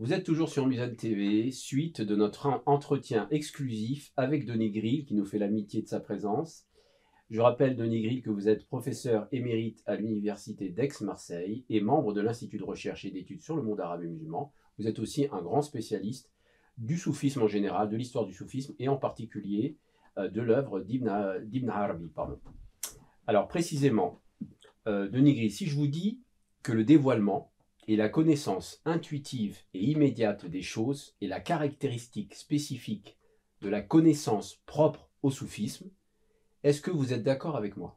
Vous êtes toujours sur Musen TV, suite de notre entretien exclusif avec Denis Grill qui nous fait l'amitié de sa présence. Je rappelle, Denis Grill, que vous êtes professeur émérite à l'université d'Aix-Marseille et membre de l'Institut de recherche et d'études sur le monde arabe et musulman. Vous êtes aussi un grand spécialiste du soufisme en général, de l'histoire du soufisme et en particulier de l'œuvre d'Ibn Arabi. Alors précisément, Denis Grill, si je vous dis que le dévoilement et la connaissance intuitive et immédiate des choses est la caractéristique spécifique de la connaissance propre au soufisme, est-ce que vous êtes d'accord avec moi?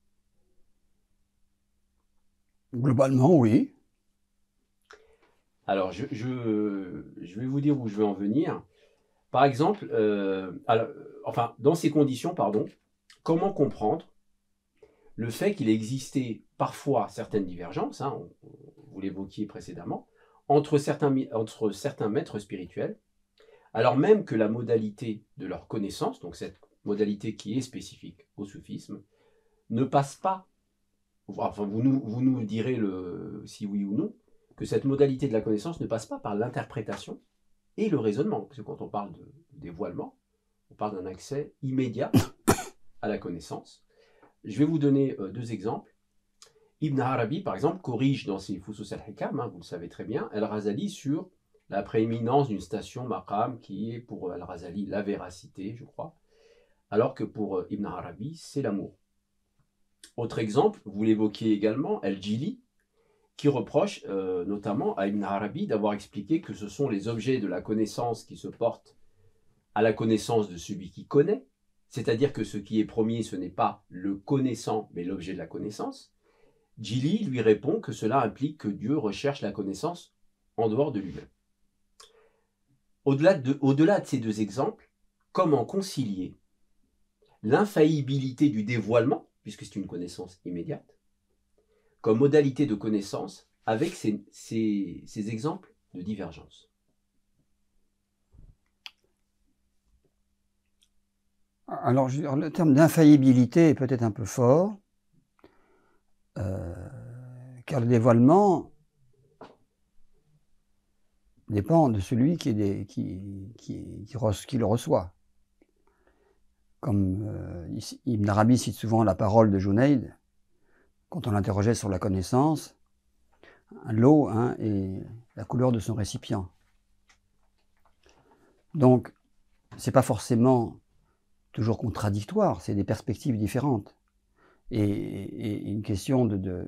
Globalement, oui. Alors, je vais vous dire où je veux en venir. Par exemple, dans ces conditions, comment comprendre le fait qu'il existait parfois certaines divergences, vous l'évoquiez précédemment, entre certains maîtres spirituels, alors même que la modalité de leur connaissance, donc cette modalité qui est spécifique au soufisme, ne passe pas, enfin vous nous direz si oui ou non, que cette modalité de la connaissance ne passe pas par l'interprétation et le raisonnement, parce que quand on parle de dévoilement, on parle d'un accès immédiat à la connaissance. Je vais vous donner deux exemples. Ibn Arabi, par exemple, corrige dans ses Fusus al-Hikam, vous le savez très bien, Al-Razali sur la prééminence d'une station maqam qui est pour Al-Razali la véracité, je crois, alors que pour Ibn Arabi, c'est l'amour. Autre exemple, vous l'évoquiez également, Al-Jili, qui reproche notamment à Ibn Arabi d'avoir expliqué que ce sont les objets de la connaissance qui se portent à la connaissance de celui qui connaît, c'est-à-dire que ce qui est premier, ce n'est pas le connaissant, mais l'objet de la connaissance. Jili lui répond que cela implique que Dieu recherche la connaissance en dehors de lui-même. Au-delà de ces deux exemples, comment concilier l'infaillibilité du dévoilement, puisque c'est une connaissance immédiate, comme modalité de connaissance avec ces exemples de divergence? Alors, je veux dire, le terme d'infaillibilité est peut-être un peu fort, car le dévoilement dépend de celui qui le reçoit. Comme Ibn Arabi cite souvent la parole de Junayd, quand on l'interrogeait sur la connaissance, l'eau est la couleur de son récipient. Donc, c'est pas forcément toujours contradictoire, c'est des perspectives différentes. Et une question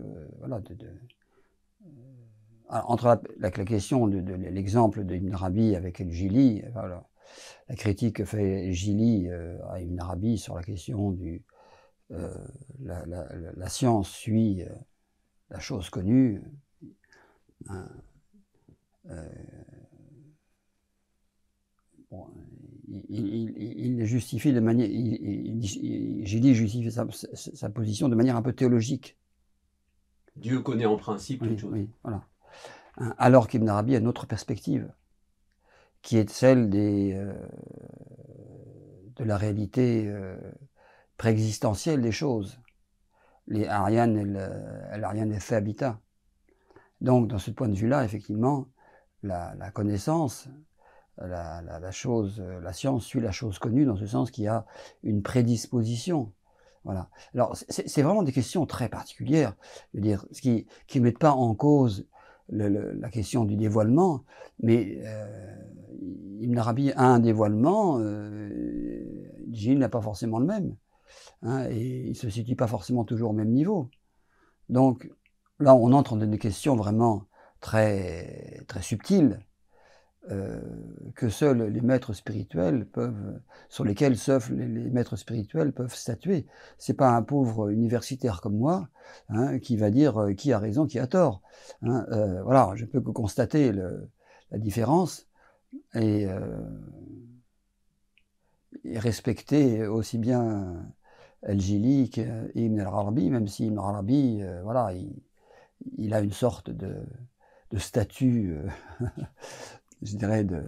entre la question de l'exemple d'Ibn Arabi avec El-Jili, voilà, la critique que fait El-Jili à Ibn Arabi sur la question la science suit la chose connue, il justifie de manière, Jili justifie sa position de manière un peu théologique. Dieu connaît en principe toute chose. Oui, voilà. Alors qu'Ibn Arabi a une autre perspective, qui est celle de la réalité préexistentielle des choses, les Aryan et l'Aryan et Thabita. Donc, dans ce point de vue-là, effectivement, la connaissance, la science suit la chose connue, dans ce sens qu'il y a une prédisposition. Voilà. Alors, c'est vraiment des questions très particulières, je veux dire, qui ne mettent pas en cause la question du dévoilement, mais Ibn Arabi a un dévoilement, Jil n'a pas forcément le même, et il ne se situe pas forcément toujours au même niveau. Donc, là, on entre dans des questions vraiment très, très subtiles, que seuls les maîtres spirituels sur lesquels seuls les maîtres spirituels peuvent statuer. C'est pas un pauvre universitaire comme moi qui va dire qui a raison, qui a tort. Voilà, je peux que constater la différence et respecter aussi bien El-Jili qu'Ibn al-Arabi, même si Ibn al-Arabi, voilà, il a une sorte de statut je dirais, de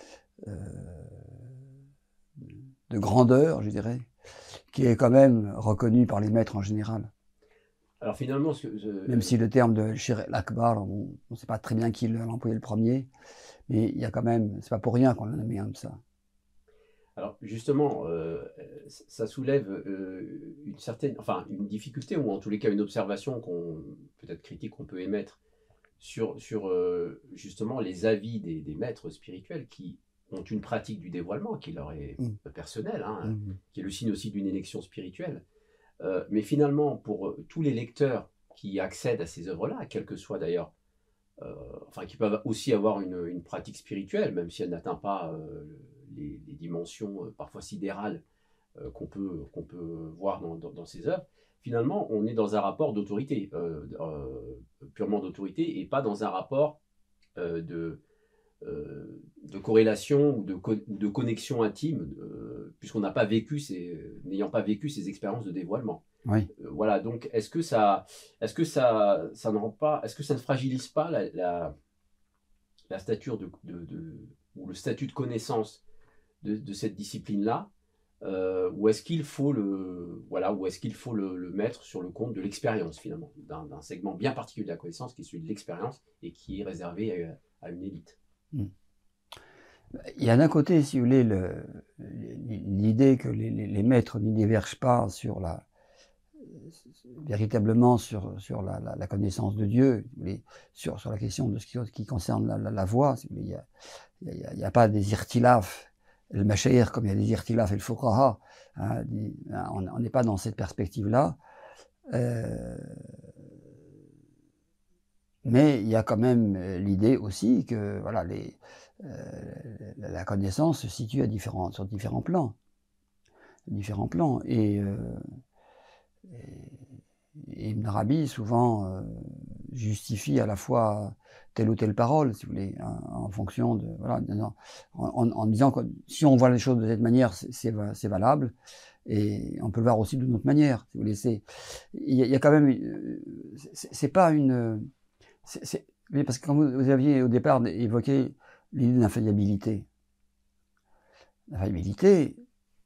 grandeur, je dirais, qui est quand même reconnu par les maîtres en général. Alors finalement, même si le terme de Shir al-Akbar, on ne sait pas très bien qui l'a employé le premier, Mais il y a quand même, c'est pas pour rien qu'on en a mis un de ça. Alors justement, ça soulève une certaine, enfin une difficulté, ou en tous les cas une observation peut-être critique qu'on peut émettre sur justement les avis des maîtres spirituels qui ont une pratique du dévoilement qui leur est personnelle, hein, qui est le signe aussi d'une élection spirituelle. Mais finalement, pour tous les lecteurs qui accèdent à ces œuvres-là, quelles que soient d'ailleurs, enfin qui peuvent aussi avoir une pratique spirituelle, même si elle n'atteint pas les dimensions parfois sidérales qu'on peut voir dans ces œuvres, finalement, on est dans un rapport d'autorité, purement d'autorité, et pas dans un rapport euh, de, de corrélation ou de connexion intime, puisqu'on n'a pas vécu n'ayant pas vécu ces expériences de dévoilement. Oui. Voilà, donc est-ce que ça ne rend pas, est-ce que ça ne fragilise pas la stature ou le statut de connaissance de cette discipline-là, ou est-ce qu'il faut le mettre sur le compte de l'expérience finalement, d'un segment bien particulier de la connaissance qui est celui de l'expérience et qui est réservé à une élite. Il y a d'un côté, si vous voulez, l'idée que les maîtres n'y divergent pas véritablement sur la connaissance de Dieu, sur la question de ce qui concerne la voie. Si vous voulez, il n'y a pas des irtilaf, le mashaïr comme il y a des irtilaf et le fuqaha. Hein, on n'est pas dans cette perspective-là. Mais il y a quand même l'idée aussi que voilà, la connaissance se situe sur différents plans. Et Ibn Arabi souvent justifie à la fois telle ou telle parole, si vous voulez, hein, en fonction de voilà, en disant que si on voit les choses de cette manière, c'est valable, et on peut le voir aussi d'une autre manière. Si vous voulez, il y a quand même, c'est pas une, parce que quand vous aviez au départ évoqué l'idée d'infaillibilité, l'infaillibilité,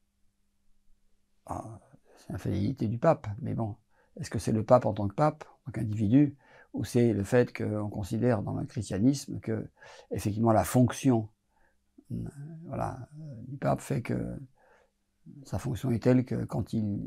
c'est l'infaillibilité du pape, mais bon, est-ce que c'est le pape en tant que pape, en tant qu'individu, ou c'est le fait qu'on considère dans le christianisme que, effectivement, la fonction du pape fait que sa fonction est telle que quand il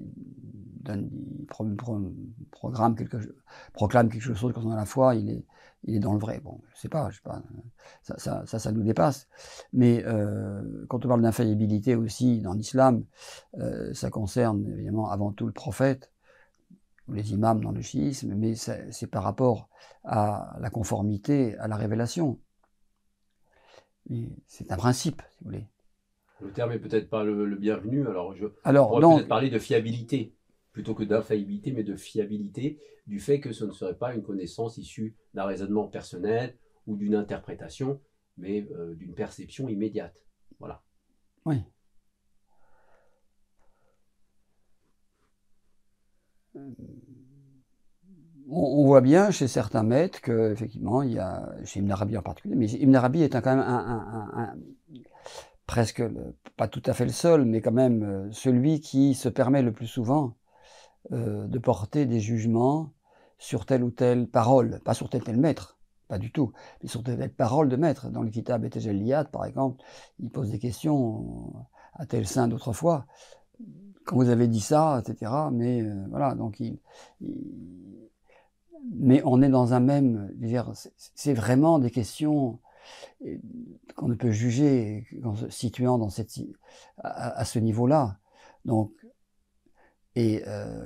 proclame quelque chose concernant la foi, il est dans le vrai. Bon, je sais pas, ça nous dépasse. Mais quand on parle d'infaillibilité aussi dans l'islam, ça concerne évidemment avant tout le prophète, ou les imams dans le chiisme, mais c'est par rapport à la conformité à la révélation. C'est un principe, si vous voulez. Le terme est peut-être pas le bienvenu, alors on pourrait peut-être parler de fiabilité, plutôt que d'infaillibilité, mais de fiabilité, du fait que ce ne serait pas une connaissance issue d'un raisonnement personnel ou d'une interprétation, mais d'une perception immédiate. Voilà. Oui. On voit bien chez certains maîtres que, effectivement, il y a, chez Ibn Arabi en particulier, mais Ibn Arabi est quand même presque, pas tout à fait le seul, mais quand même celui qui se permet le plus souvent de porter des jugements sur telle ou telle parole, pas sur tel maître, pas du tout, mais sur telle parole de maître. Dans le Kitab et Tajalliyat, par exemple, il pose des questions à tel saint d'autrefois. Quand vous avez dit ça, etc. Mais voilà, donc mais on est dans un même, c'est vraiment des questions qu'on ne peut juger en se situant dans à ce niveau-là. Donc, et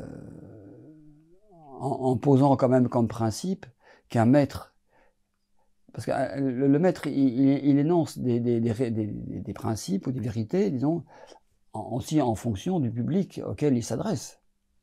en posant quand même comme principe qu'un maître, parce que le maître, il énonce des principes ou des vérités, disons, aussi en fonction du public auquel il s'adresse.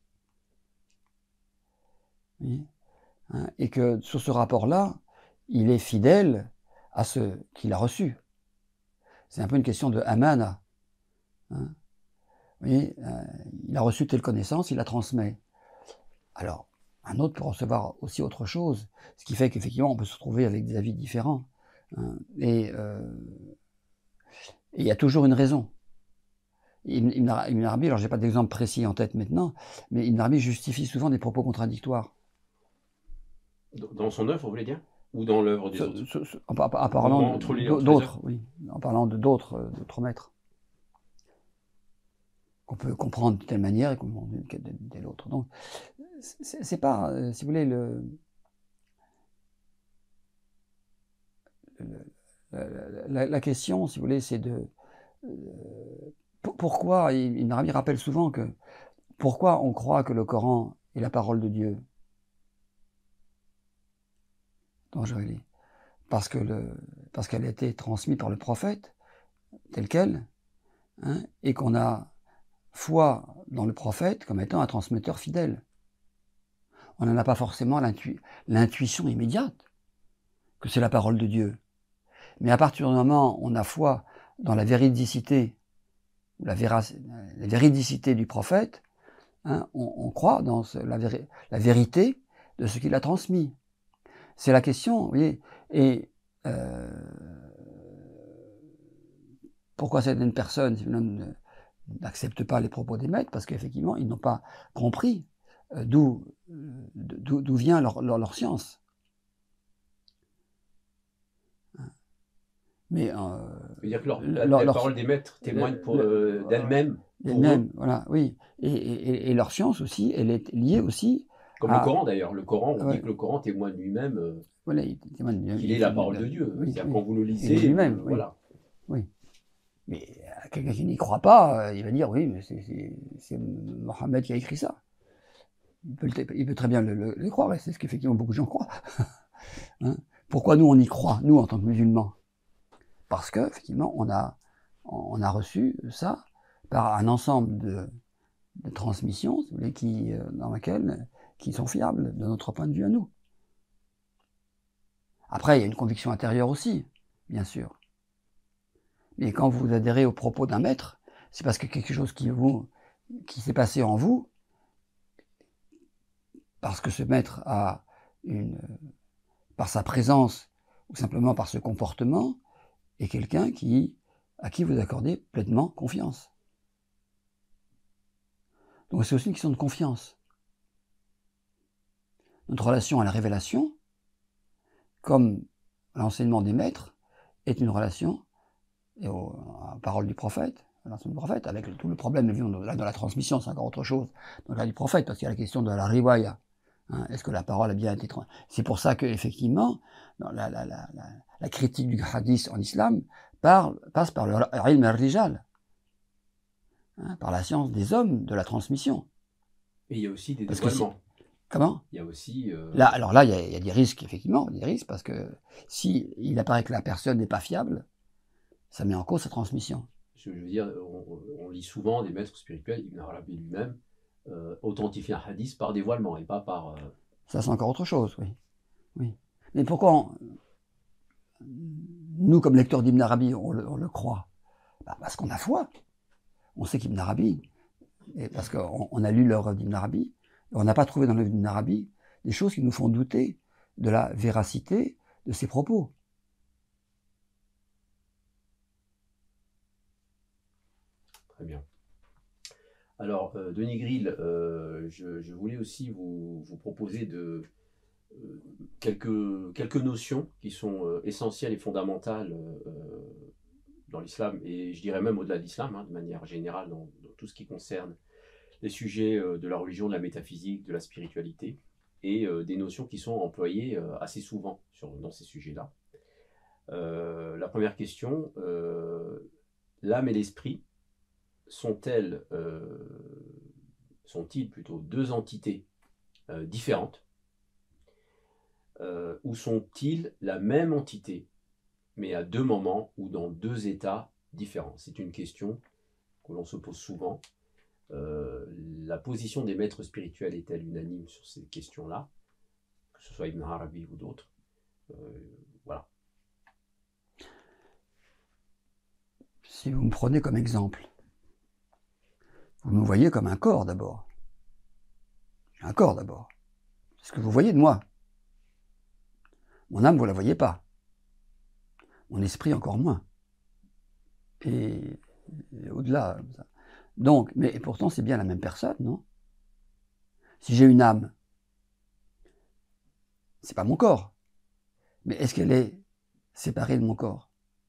Oui. Hein, et que sur ce rapport-là, il est fidèle à ce qu'il a reçu. C'est un peu une question de amana. Hein. Oui, il a reçu telle connaissance, il la transmet. Alors, un autre peut recevoir aussi autre chose, ce qui fait qu'effectivement, on peut se retrouver avec des avis différents. Hein, et il y a toujours une raison. Ibn Arabi, alors j'ai pas d'exemple précis en tête maintenant, mais Ibn Arabi justifie souvent des propos contradictoires. Dans son œuvre, vous voulez dire ? ou dans l'œuvre des autres? En parlant d'autres, oui, en parlant d'autres maîtres qu'on peut comprendre de telle manière et qu'on comprend de telle autre. Donc, c'est pas, si vous voulez, la question, si vous voulez, c'est de pourquoi, Ibn Arabi rappelle souvent que pourquoi on croit que le Coran est la parole de Dieu. Donc, je relis. Parce qu'elle a été transmise par le prophète, telle qu'elle, hein, et qu'on a foi dans le prophète comme étant un transmetteur fidèle. On n'en a pas forcément l'intuition immédiate que c'est la parole de Dieu. Mais à partir du moment où on a foi dans la véridicité, la véridicité du prophète, hein, on croit dans la vérité de ce qu'il a transmis. C'est la question, vous voyez. Et pourquoi certaines personnes n'acceptent pas les propos des maîtres? Parce qu'effectivement, ils n'ont pas compris d'où vient leur science. Mais c'est-à-dire que la parole des maîtres témoigne d'elle-même. D'elle-même, voilà, oui. Et leur science aussi, elle est liée aussi. Comme le Coran d'ailleurs. Le Coran, on dit que le Coran témoigne lui-même voilà, il témoigne qu'il est la parole de Dieu. Oui, c'est-à-dire quand vous le lisez, lui-même, voilà. Oui. Mais quelqu'un qui n'y croit pas, il va dire oui, mais c'est Mohammed qui a écrit ça. Il peut très bien le croire, et c'est ce qu'effectivement beaucoup de gens croient. Hein? Pourquoi nous on y croit, nous en tant que musulmans? Parce que effectivement on a reçu ça par un ensemble de transmissions, si vous voulez, qui sont fiables de notre point de vue à nous. Après, il y a une conviction intérieure aussi, bien sûr. Mais quand vous adhérez aux propos d'un maître, c'est parce que quelque chose qui s'est passé en vous, parce que ce maître a par sa présence, ou simplement par ce comportement, est quelqu'un à qui vous accordez pleinement confiance. Donc c'est aussi une question de confiance. Notre relation à la révélation, comme l'enseignement des maîtres, est une relation à la parole du prophète, à l'enseignement du prophète, avec tout le problème de la transmission, c'est encore autre chose, dans le cas du prophète, parce qu'il y a la question de la riwaya. Hein, est-ce que la parole a bien été transmise? C'est pour ça qu'effectivement, la critique du hadith en islam passe par le ilm al-rijal, hein, par la science des hommes de la transmission. Et il y a aussi des dévoilements. Comment? Il y a aussi... Alors là, il y a des risques, effectivement, des risques, parce que si il apparaît que la personne n'est pas fiable, ça met en cause sa transmission. Je veux dire, on lit souvent des maîtres spirituels, Ibn Arabi lui-même, authentifier un hadith par dévoilement et pas par... Ça, c'est encore autre chose, oui. Mais pourquoi nous, comme lecteurs d'Ibn Arabi, on le croit? Parce qu'on a foi. On sait qu'Ibn Arabi, et parce qu'on a lu l'œuvre d'Ibn Arabi, et on n'a pas trouvé dans l'œuvre d'Ibn Arabi des choses qui nous font douter de la véracité de ses propos. Très bien. Alors, Denis Grill, je voulais aussi vous proposer quelques notions qui sont essentielles et fondamentales dans l'islam, et je dirais même au-delà de l'islam, hein, de manière générale, dans tout ce qui concerne les sujets de la religion, de la métaphysique, de la spiritualité, et des notions qui sont employées assez souvent dans ces sujets-là. La première question, l'âme et l'esprit sont-ils plutôt deux entités différentes, ou sont-ils la même entité, mais à deux moments ou dans deux états différents? C'est une question que l'on se pose souvent. La position des maîtres spirituels est-elle unanime sur ces questions-là, que ce soit Ibn Arabi ou d'autres? Voilà. Si vous me prenez comme exemple, vous me voyez comme un corps d'abord. J'ai un corps d'abord. C'est ce que vous voyez de moi. Mon âme, vous ne la voyez pas. Mon esprit, encore moins. Et au-delà. Donc, mais pourtant, c'est bien la même personne, non? Si j'ai une âme, c'est pas mon corps. Mais est-ce qu'elle est séparée de mon corps?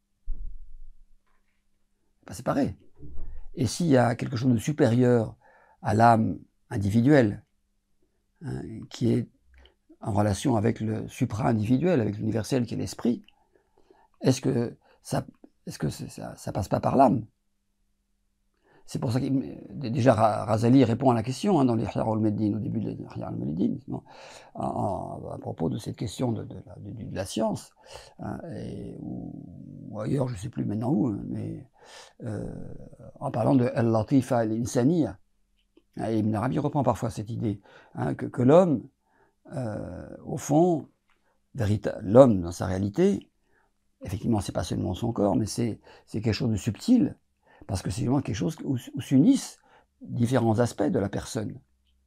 Pas séparée. Et s'il y a quelque chose de supérieur à l'âme individuelle, hein, qui est en relation avec le supra-individuel, avec l'universel qui est l'esprit, est-ce que ça passe pas par l'âme? C'est pour ça que déjà Razali répond à la question dans l'Ihya al-Ulumuddin, au début de l'Ihya al-Ulumuddin, à propos de cette question de la science, hein, ou ailleurs, je ne sais plus maintenant où, mais en parlant de al-Latifa al-Insaniya. Et Ibn Arabi reprend parfois cette idée, hein, que l'homme, au fond, l'homme dans sa réalité, effectivement, c'est pas seulement son corps, mais c'est quelque chose de subtil, parce que c'est vraiment quelque chose où s'unissent différents aspects de la personne.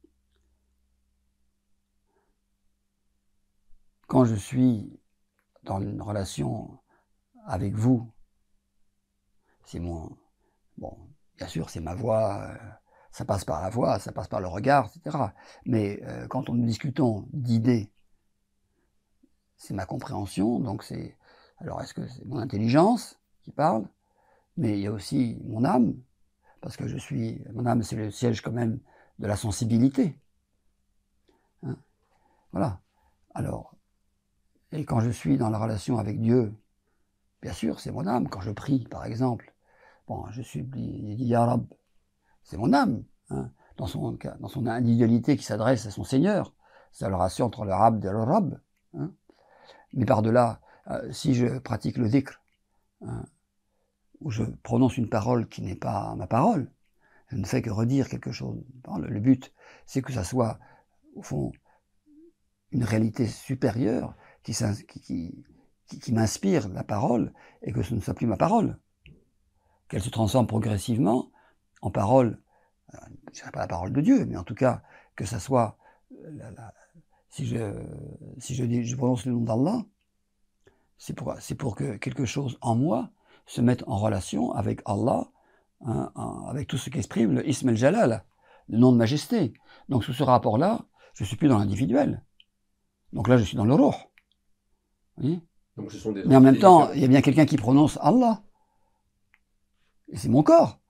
Quand je suis dans une relation avec vous, c'est bon, bien sûr, c'est ma voix, ça passe par la voix, ça passe par le regard, etc. Mais quand nous discutons d'idées, c'est ma compréhension, donc alors est-ce que c'est mon intelligence qui parle? Mais il y a aussi mon âme, parce que mon âme, c'est le siège quand même de la sensibilité. Hein, voilà. Alors, et quand je suis dans la relation avec Dieu, bien sûr, c'est mon âme. Quand je prie, par exemple, je supplie Ya Rab, c'est mon âme, hein, dans son individualité qui s'adresse à son Seigneur. C'est la relation entre le Rab et le Rab. Hein. Mais par-delà, si je pratique le dhikr, hein, où je prononce une parole qui n'est pas ma parole, je ne fais que redire quelque chose. Le but, c'est que ça soit, au fond, une réalité supérieure qui m'inspire la parole, et que ce ne soit plus ma parole. Qu'elle se transforme progressivement en parole, je ne dirais pas la parole de Dieu, mais en tout cas, que ça soit, si je prononce le nom d'Allah, c'est pour que quelque chose en moi se mette en relation avec Allah, hein, avec tout ce qu'exprime le Ism el-Jalal, le nom de majesté. Donc sous ce rapport-là, je ne suis plus dans l'individuel. Donc là, je suis dans le ruh. Oui. Donc, ce sont des mais en même temps, différents. il y a bien quelqu'un qui prononce Allah. Et c'est mon corps.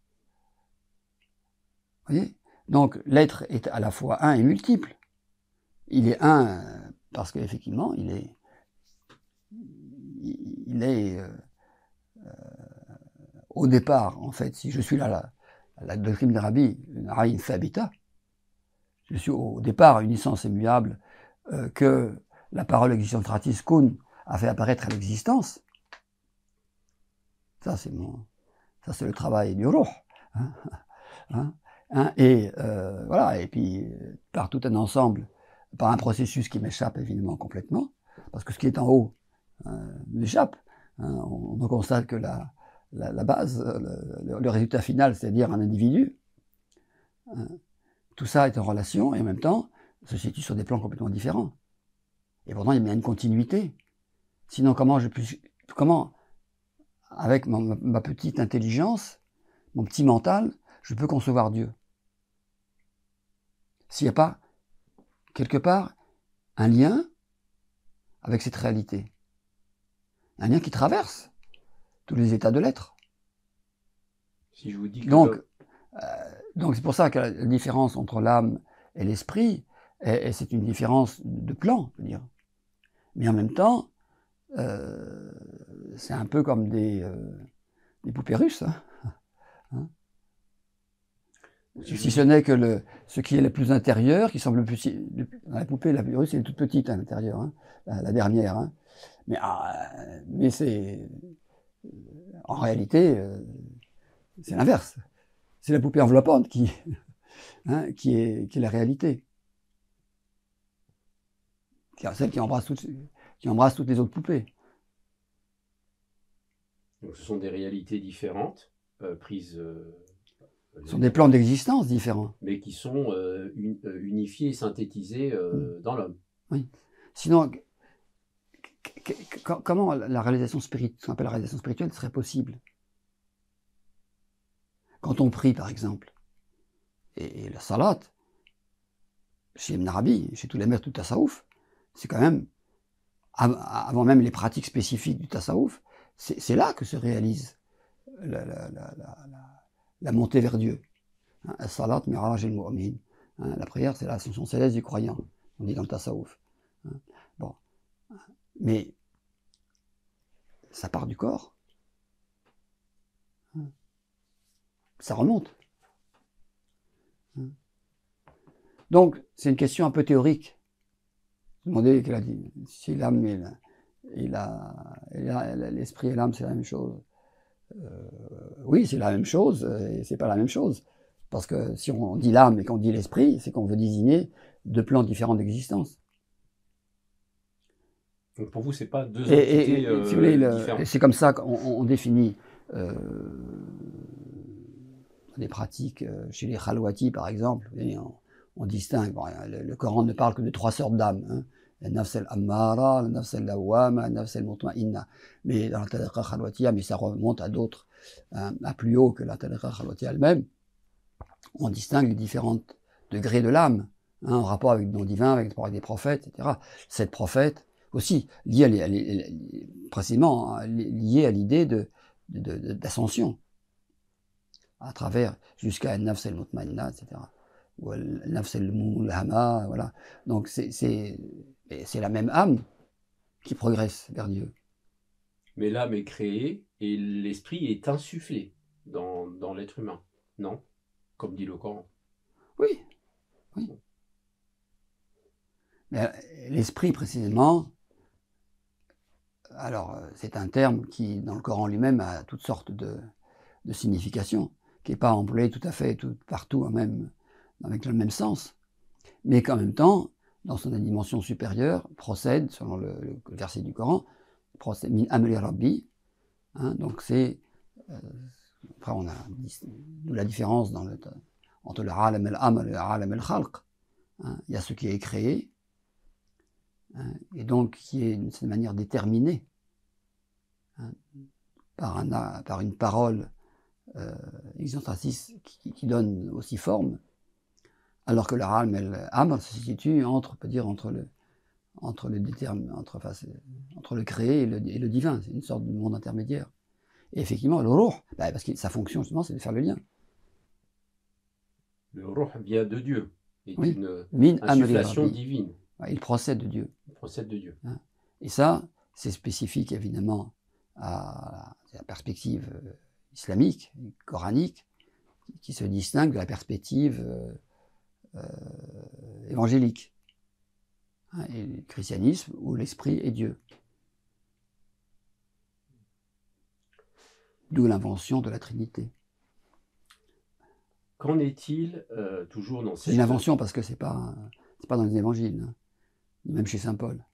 Vous voyez? Donc l'être est à la fois un et multiple. Il est un parce qu'effectivement, il est au départ, en fait, si je suis là, la doctrine d'Arabi, une Aïn Thabita, je suis au départ une licence immuable que la parole existentratis Kun a fait apparaître à l'existence. Ça, c'est le travail du ruh. Et voilà, et puis par tout un ensemble, par un processus qui m'échappe évidemment complètement, parce que ce qui est en haut m'échappe. On constate que la base, le résultat final, c'est-à-dire un individu, tout ça est en relation et en même temps se situe sur des plans complètement différents. Et pourtant, il y a bien une continuité. Sinon, comment, avec ma petite intelligence, mon petit mental, je peux concevoir Dieu? S'il n'y a pas, quelque part, un lien avec cette réalité. Un lien qui traverse tous les états de l'être. Si je vous dis que donc c'est pour ça que la différence entre l'âme et l'esprit, c'est une différence de plan, je veux dire. Mais en même temps, c'est un peu comme des poupées russes. Hein. Si ce n'est que ce qui est le plus intérieur, qui semble le plus... Dans la poupée, la russe, elle est toute petite à l'intérieur, hein, la dernière. Hein. Mais c'est... En réalité, c'est l'inverse. C'est la poupée enveloppante qui est la réalité. Celle qui embrasse toutes les autres poupées. Donc, ce sont des réalités différentes, prises... Ce sont des plans d'existence différents. Mais qui sont unifiés et synthétisés dans l'homme. Oui. Sinon, comment la réalisation spirituelle, ce qu'on appelle la réalisation spirituelle, serait possible? Quand on prie, par exemple, et la salat, chez Ibn Arabi, chez tous les maîtres du tasawuf, c'est quand même avant même les pratiques spécifiques du tasawwuf, c'est là que se réalise la montée vers Dieu. As-salat mi'raj al-mu'min. La prière, c'est l'ascension céleste du croyant, on dit dans le tasawwuf. Bon. Mais ça part du corps. Ça remonte. Donc, c'est une question un peu théorique. Vous demandez qu'elle a dit, si l'âme et l'esprit et l'âme, c'est la même chose. Oui, c'est la même chose, et c'est pas la même chose. Parce que si on dit l'âme et qu'on dit l'esprit, c'est qu'on veut désigner deux plans différents d'existence. Donc pour vous, c'est pas deux entités si vous voulez, différentes. c'est comme ça qu'on définit des pratiques chez les khalwati, par exemple. Et on distingue. Bon, le Coran ne parle que de trois sortes d'âmes. Hein. La nafs al-ammara, la nafs al-lawwama, la nafs al-mutma'inna. Mais dans la tariqa khalwatiya, mais ça remonte à d'autres, à plus haut que la tariqa khalwatiya elle-même, on distingue les différents degrés de l'âme, hein, en rapport avec le don divin, avec des prophètes, etc. Cette prophète aussi, précisément liée à l'idée d'ascension, à travers, jusqu'à nafs al-mutma'inna, etc. Ou nafs al-mulhama, voilà. Donc c'est la même âme qui progresse vers Dieu. Mais l'âme est créée et l'esprit est insufflé dans l'être humain, non? Comme dit le Coran. Oui, oui. Mais l'esprit, précisément, alors c'est un terme qui, dans le Coran lui-même, a toutes sortes de significations, qui n'est pas employé tout à fait partout avec le même sens, mais qu'en même temps, dans son dimension supérieure, procède, selon le verset du Coran, procède min amri rabbi, hein, donc c'est, après on a la différence entre le alam al-amr et le alam al-khalq, hein, il y a ce qui est créé, hein, et donc qui est d'une certaine manière déterminé, hein, par une parole exostratis qui donne aussi forme, alors que le alam al-amr se situe entre le créé et le divin, c'est une sorte de monde intermédiaire. Et effectivement, le ruh, parce que sa fonction justement, c'est de faire le lien. Le ruh vient de Dieu, est oui. Une insufflation divine. Il procède de Dieu. Il procède de Dieu. Et ça, c'est spécifique évidemment à la perspective islamique, coranique, qui se distingue de la perspective évangélique. Et le christianisme où l'esprit est Dieu. D'où l'invention de la Trinité. Qu'en est-il toujours dans cette... C'est une invention parce que c'est pas dans les évangiles, hein, même chez saint Paul.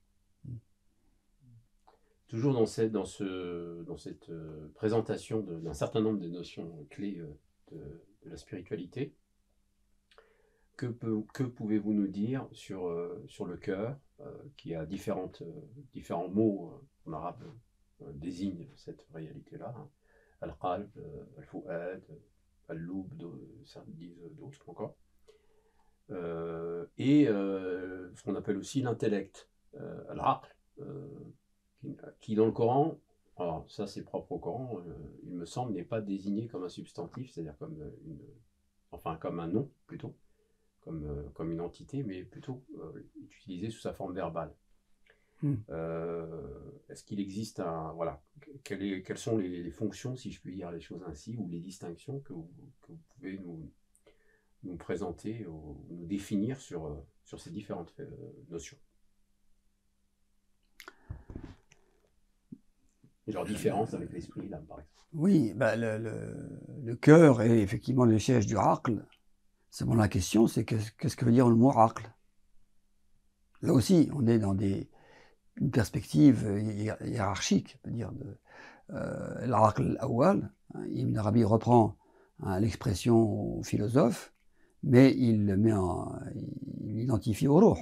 Toujours dans cette présentation d'un certain nombre de notions clés de la spiritualité, que pouvez-vous nous dire sur le cœur, qui a différents mots en arabe désignent cette réalité-là, hein. Al-qalb, al-fu'ad, al-lub, certains disent d'autres encore, et ce qu'on appelle aussi l'intellect, al-aql, qui dans le Coran, alors ça c'est propre au Coran, il me semble, n'est pas désigné comme un substantif, c'est-à-dire comme un nom plutôt, comme une entité, mais plutôt utilisé sous sa forme verbale. Est-ce qu'il existe quelles sont les fonctions, si je puis dire les choses ainsi, ou les distinctions que vous pouvez nous présenter ou nous définir sur ces différentes notions et leur différence avec l'esprit et l'âme, par exemple? Oui, le cœur est effectivement le siège du aql. C'est bon, la question, c'est qu'est-ce que veut dire le mot aql? Là aussi, on est dans une perspective hiérarchique, c'est-à-dire l'aql al-awwal. Ibn Arabi reprend l'expression philosophe, mais il l'identifie au ruh.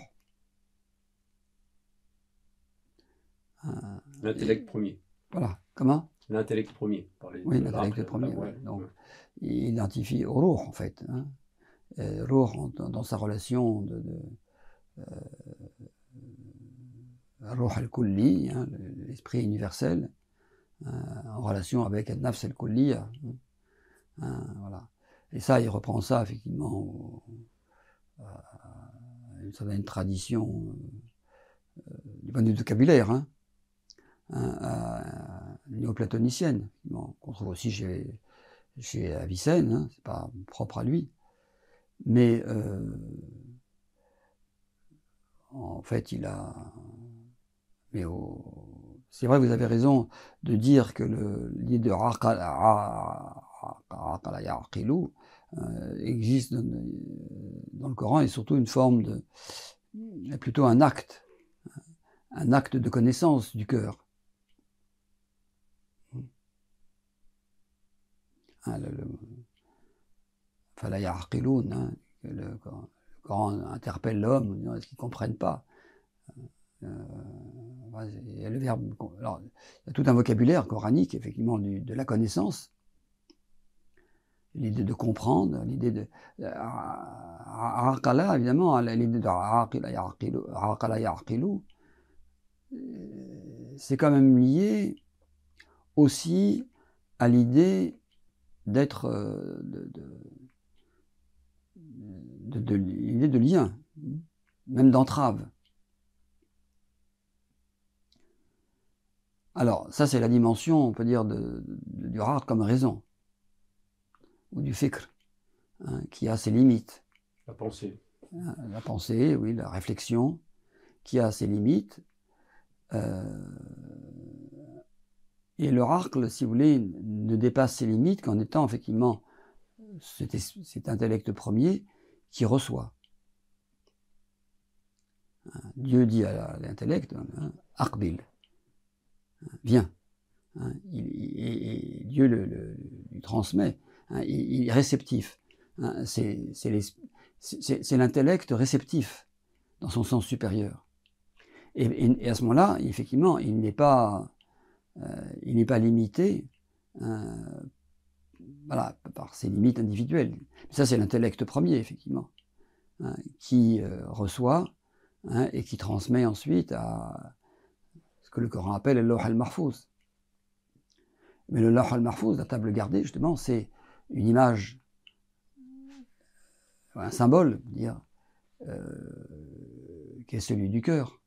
L'intellect premier. Voilà, comment? L'intellect premier. Oui, l'intellect premier. Ouais. Donc, il identifie au ruh, en fait. Hein. Ruh dans sa relation Ruh al-Kulli, hein, l'esprit universel, en relation avec Nafs al-Kulliya. Voilà. Et ça, il reprend ça effectivement à une certaine tradition du point de vue du vocabulaire, hein, néoplatonicienne, qu'on trouve aussi chez Avicenne, hein, c'est pas propre à lui. Mais en fait, il a... Mais c'est vrai, vous avez raison de dire que l'idée de Aqala Ya'qilu existe dans le Coran, et surtout une forme de... plutôt un acte de connaissance du cœur. Fala Ya'qilun, hein, le Coran interpelle l'homme en disant est-ce qu'ils ne comprennent pas. Il y a le verbe, alors, il y a tout un vocabulaire coranique, effectivement, de la connaissance, l'idée de comprendre, l'idée de Aqala, évidemment, l'idée de Aqala Ya'qilu, c'est quand même lié aussi à l'idée d'être, l'idée de lien, même d'entrave. Alors, ça, c'est la dimension, on peut dire, du rare comme raison, ou du fikr, hein, qui a ses limites. La pensée. La pensée, oui, la réflexion, qui a ses limites. Et le raql, si vous voulez, ne dépasse ses limites qu'en étant effectivement cet intellect premier qui reçoit. Dieu dit à l'intellect, aqbil, viens. Et Dieu lui transmet. Il est réceptif. C'est l'intellect réceptif dans son sens supérieur. Et à ce moment-là, effectivement, il n'est pas limité voilà, par ses limites individuelles. Ça, c'est l'intellect premier, effectivement, qui reçoit et qui transmet ensuite à ce que le Coran appelle le Lawh al-Mahfouz. Mais le Lawh al-Mahfouz, la table gardée, justement, c'est une image, un symbole, dire, qui est celui du cœur.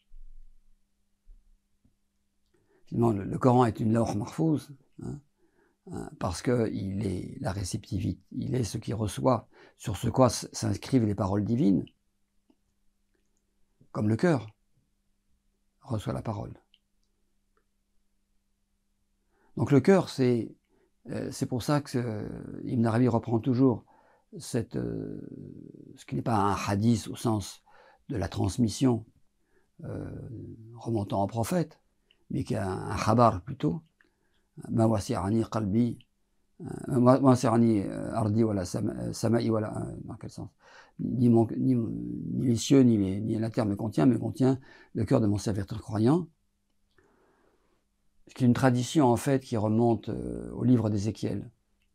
Finalement, le Coran est une Lawh Mahfouz, parce qu'il est la réceptivité, il est ce qui reçoit, sur ce quoi s'inscrivent les paroles divines, comme le cœur reçoit la parole. Donc le cœur, c'est pour ça que Ibn Arabi reprend toujours ce qui n'est pas un hadith au sens de la transmission remontant au prophète, mais qui est un khabar plutôt. Ma wasi'ani qalbi, ma wasi'ani ardi wala sama'i wala, dans quel sens? Ni les cieux ni la terre me contient, mais contient le cœur de mon serviteur croyant. C'est une tradition en fait qui remonte au livre d'Ézéchiel.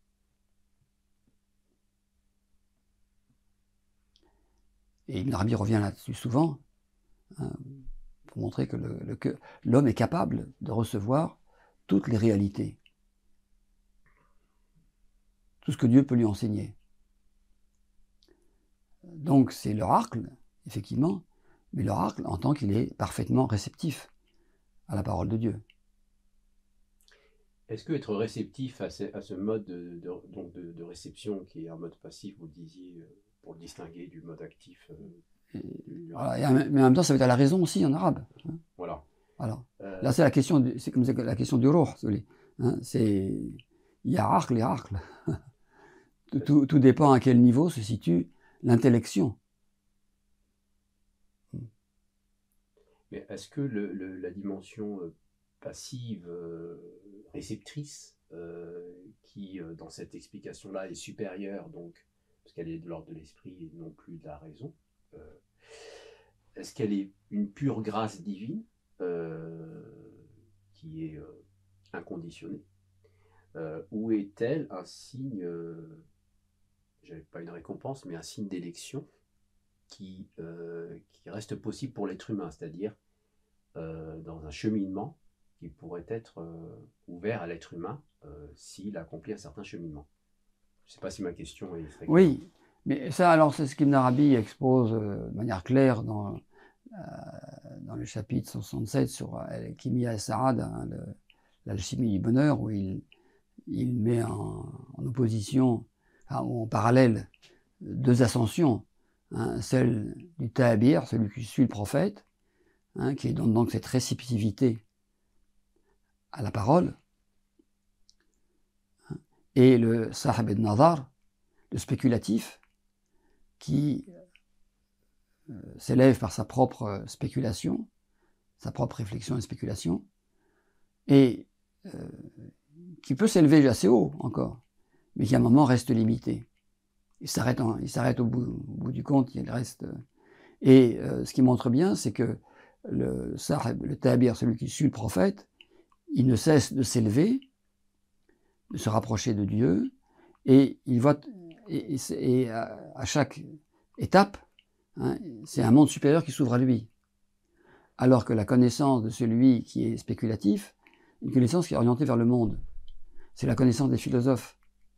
Et Ibn Arabi revient là-dessus souvent, pour montrer que l'homme est capable de recevoir toutes les réalités, tout ce que Dieu peut lui enseigner. Donc c'est l'oracle, effectivement, mais l'oracle en tant qu'il est parfaitement réceptif à la parole de Dieu. Est-ce que être réceptif à ce mode de réception, qui est un mode passif, vous le disiez, pour le distinguer du mode actif voilà, mais en même temps, ça va être à la raison aussi en arabe. Hein. Voilà. Là, c'est la question, c'est comme la question du ruh, si vous voulez. Hein, il y a aql et aql. Tout dépend à quel niveau se situe l'intellection. Mais est-ce que la dimension passive, réceptrice, qui dans cette explication-là est supérieure, donc, parce qu'elle est de l'ordre de l'esprit et non plus de la raison, est-ce qu'elle est une pure grâce divine qui est inconditionnée, ou est-elle un signe, pas une récompense, mais un signe d'élection qui reste possible pour l'être humain, c'est-à-dire dans un cheminement qui pourrait être ouvert à l'être humain s'il accomplit un certain cheminement. Je ne sais pas si ma question est très claire. Oui, mais ça, alors, c'est ce qu'Ibn Arabi expose de manière claire dans le chapitre 67 sur Kimia et Saad, hein, l'alchimie du bonheur, où il met en opposition, ou en parallèle, deux ascensions. Hein, celle du Ta'abir, celui qui suit le prophète, hein, qui donne donc cette réceptivité à la parole, hein, et le Sahab al-Nazar, le spéculatif, qui s'élève par sa propre spéculation, sa propre réflexion et spéculation, et qui peut s'élever assez haut encore, mais qui à un moment reste limité. Il s'arrête au bout du compte, il reste. Et ce qui montre bien, c'est que le Ta'abir, celui qui suit le prophète, il ne cesse de s'élever, de se rapprocher de Dieu, et il voit, et à chaque étape, hein, c'est un monde supérieur qui s'ouvre à lui. Alors que la connaissance de celui qui est spéculatif, une connaissance qui est orientée vers le monde, c'est la connaissance des philosophes.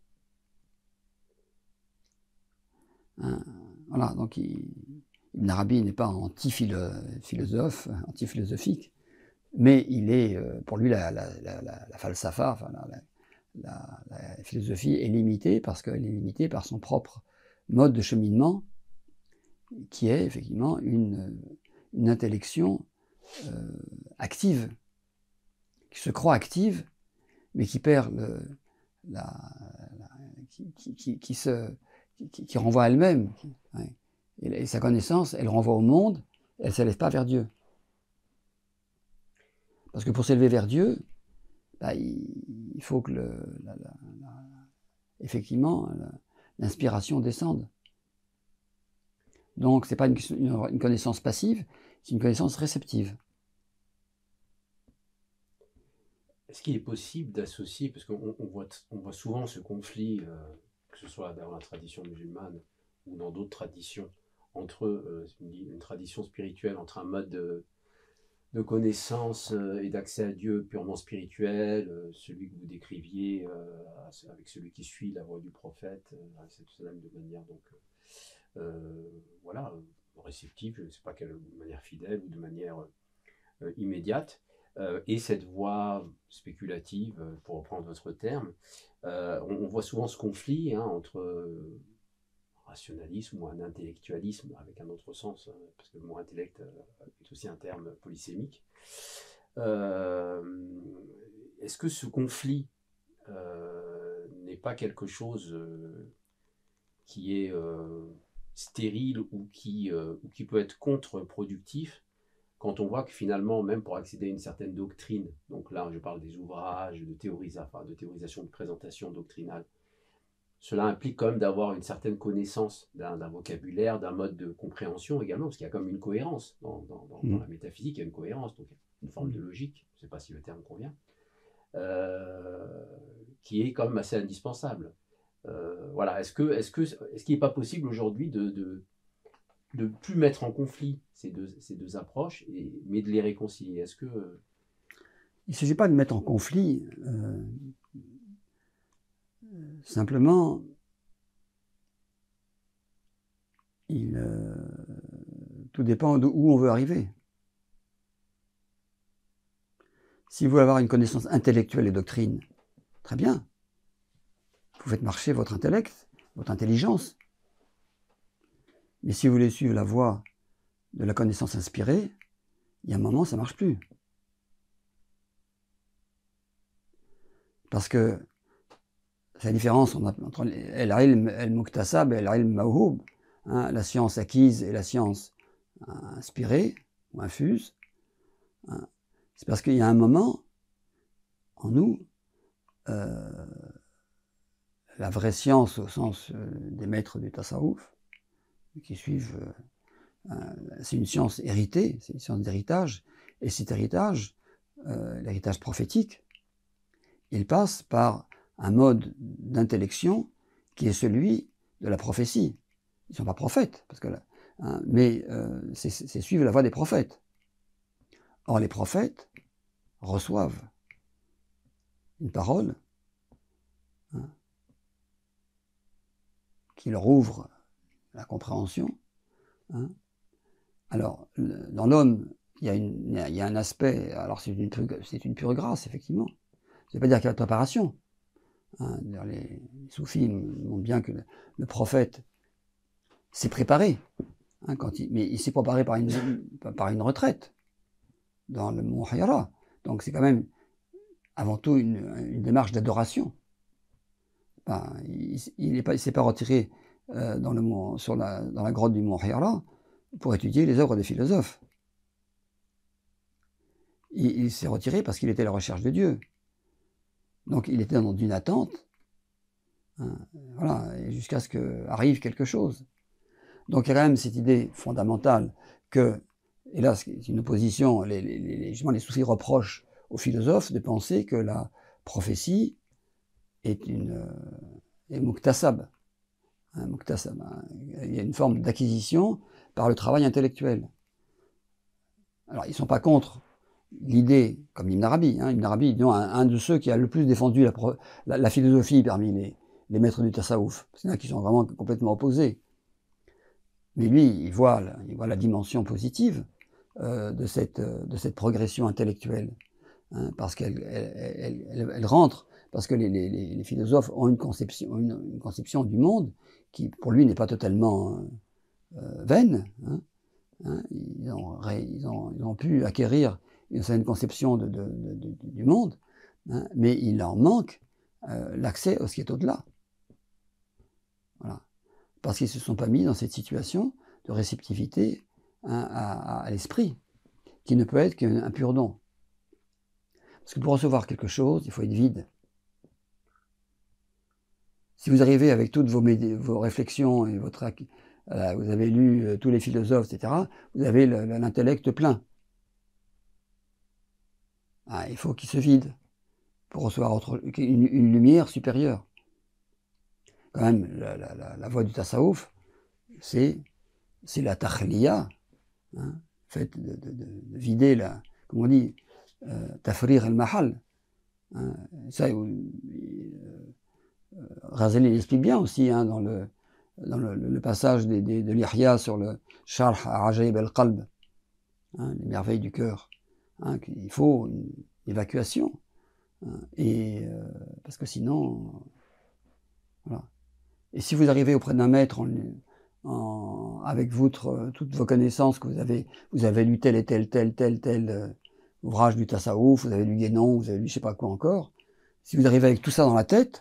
Hein, voilà, donc Ibn Arabi n'est pas anti-philosophe, anti-philosophique, mais il est, pour lui, la falsafa, enfin, la philosophie est limitée parce qu'elle est limitée par son propre mode de cheminement, qui est effectivement une intellection active, qui se croit active, mais qui perd qui renvoie à elle-même. Ouais. Et sa connaissance, elle renvoie au monde, elle ne s'élève pas vers Dieu. Parce que pour s'élever vers Dieu, bah, il faut que effectivement l'inspiration descende. Donc ce n'est pas une connaissance passive, c'est une connaissance réceptive. Est-ce qu'il est possible d'associer, parce qu'on voit souvent ce conflit, que ce soit dans la tradition musulmane ou dans d'autres traditions, entre une tradition spirituelle, entre un mode de connaissance et d'accès à Dieu purement spirituel, celui que vous décriviez avec celui qui suit la voie du prophète, de manière donc voilà, réceptive, je ne sais pas quelle manière fidèle ou de manière immédiate, et cette voie spéculative, pour reprendre votre terme, on voit souvent ce conflit entre rationalisme ou un intellectualisme avec un autre sens, parce que le mot intellect est aussi un terme polysémique. Est-ce que ce conflit n'est pas quelque chose qui est stérile ou qui peut être contre-productif quand on voit que finalement, même pour accéder à une certaine doctrine, donc là je parle des ouvrages de théorisation, de présentation doctrinale, cela implique quand même d'avoir une certaine connaissance d'un vocabulaire, d'un mode de compréhension également, parce qu'il y a comme une cohérence dans la métaphysique, il y a une cohérence, donc une forme de logique, je ne sais pas si le terme convient, qui est quand même assez indispensable. Voilà, est-ce qu'il n'est pas possible aujourd'hui de plus mettre en conflit ces deux approches, mais de les réconcilier? Est-ce que il ne s'agit pas de mettre en conflit. Simplement, tout dépend d'où on veut arriver. Si vous voulez avoir une connaissance intellectuelle des doctrines, très bien. Vous faites marcher votre intellect, votre intelligence. Mais si vous voulez suivre la voie de la connaissance inspirée, il y a un moment, ça ne marche plus. Parce que c'est la différence entre el-ilm el-muktasab et el-ilm mawhoub, hein, la science acquise et la science inspirée ou infuse. Hein. C'est parce qu'il y a un moment en nous, la vraie science au sens des maîtres du tasawwuf, qui suivent, c'est une science héritée, c'est une science d'héritage, et cet héritage, l'héritage prophétique, il passe par un mode d'intellection qui est celui de la prophétie. Ils ne sont pas prophètes, parce que mais c'est suivre la voie des prophètes. Or, les prophètes reçoivent une parole qui leur ouvre la compréhension. Alors, dans l'homme, il y a un aspect, alors c'est une pure grâce, effectivement. Ça ne veut pas dire qu'il y a de préparation. Les soufis montrent bien que le prophète s'est préparé, mais il s'est préparé par une retraite dans le mont Hira. Donc c'est quand même avant tout une démarche d'adoration. Il ne s'est pas retiré dans la grotte du mont Hira pour étudier les œuvres des philosophes. Il s'est retiré parce qu'il était à la recherche de Dieu. Donc il était dans une attente, jusqu'à ce qu'arrive quelque chose. Donc il y a quand même cette idée fondamentale que, et là c'est une opposition, justement les soufis reprochent aux philosophes de penser que la prophétie est muktasab. Il y a une forme d'acquisition par le travail intellectuel. Alors ils ne sont pas contre l'idée, comme Ibn Arabi. Ibn Arabi, un de ceux qui a le plus défendu la philosophie parmi les maîtres du tasawwuf. C'est là qui sont vraiment complètement opposés. Mais lui, il voit la dimension positive de cette progression intellectuelle, parce qu'elle rentre, parce que les philosophes ont une conception du monde qui, pour lui, n'est pas totalement vaine. Ils ont pu acquérir une certaine conception du monde, mais il leur manque l'accès à ce qui est au-delà. Voilà. Parce qu'ils ne se sont pas mis dans cette situation de réceptivité à l'esprit, qui ne peut être qu'un pur don. Parce que pour recevoir quelque chose, il faut être vide. Si vous arrivez avec toutes vos réflexions et vous avez lu tous les philosophes, etc., vous avez l'intellect plein. Il faut qu'il se vide pour recevoir une lumière supérieure. Quand même, la voie du tasawwuf, c'est la takhliya, le fait de vider comme on dit, tafrir al-mahal. Ça, Ghazali l'explique bien aussi dans le passage de l'Ihya sur le Sharh Ajaib al-Qalb, les merveilles du cœur. Il faut une évacuation, parce que sinon, voilà. Et si vous arrivez auprès d'un maître avec toutes vos connaissances, que vous avez lu tel et tel ouvrage du tasawwuf, vous avez lu Guénon, vous avez lu je sais pas quoi encore, si vous arrivez avec tout ça dans la tête,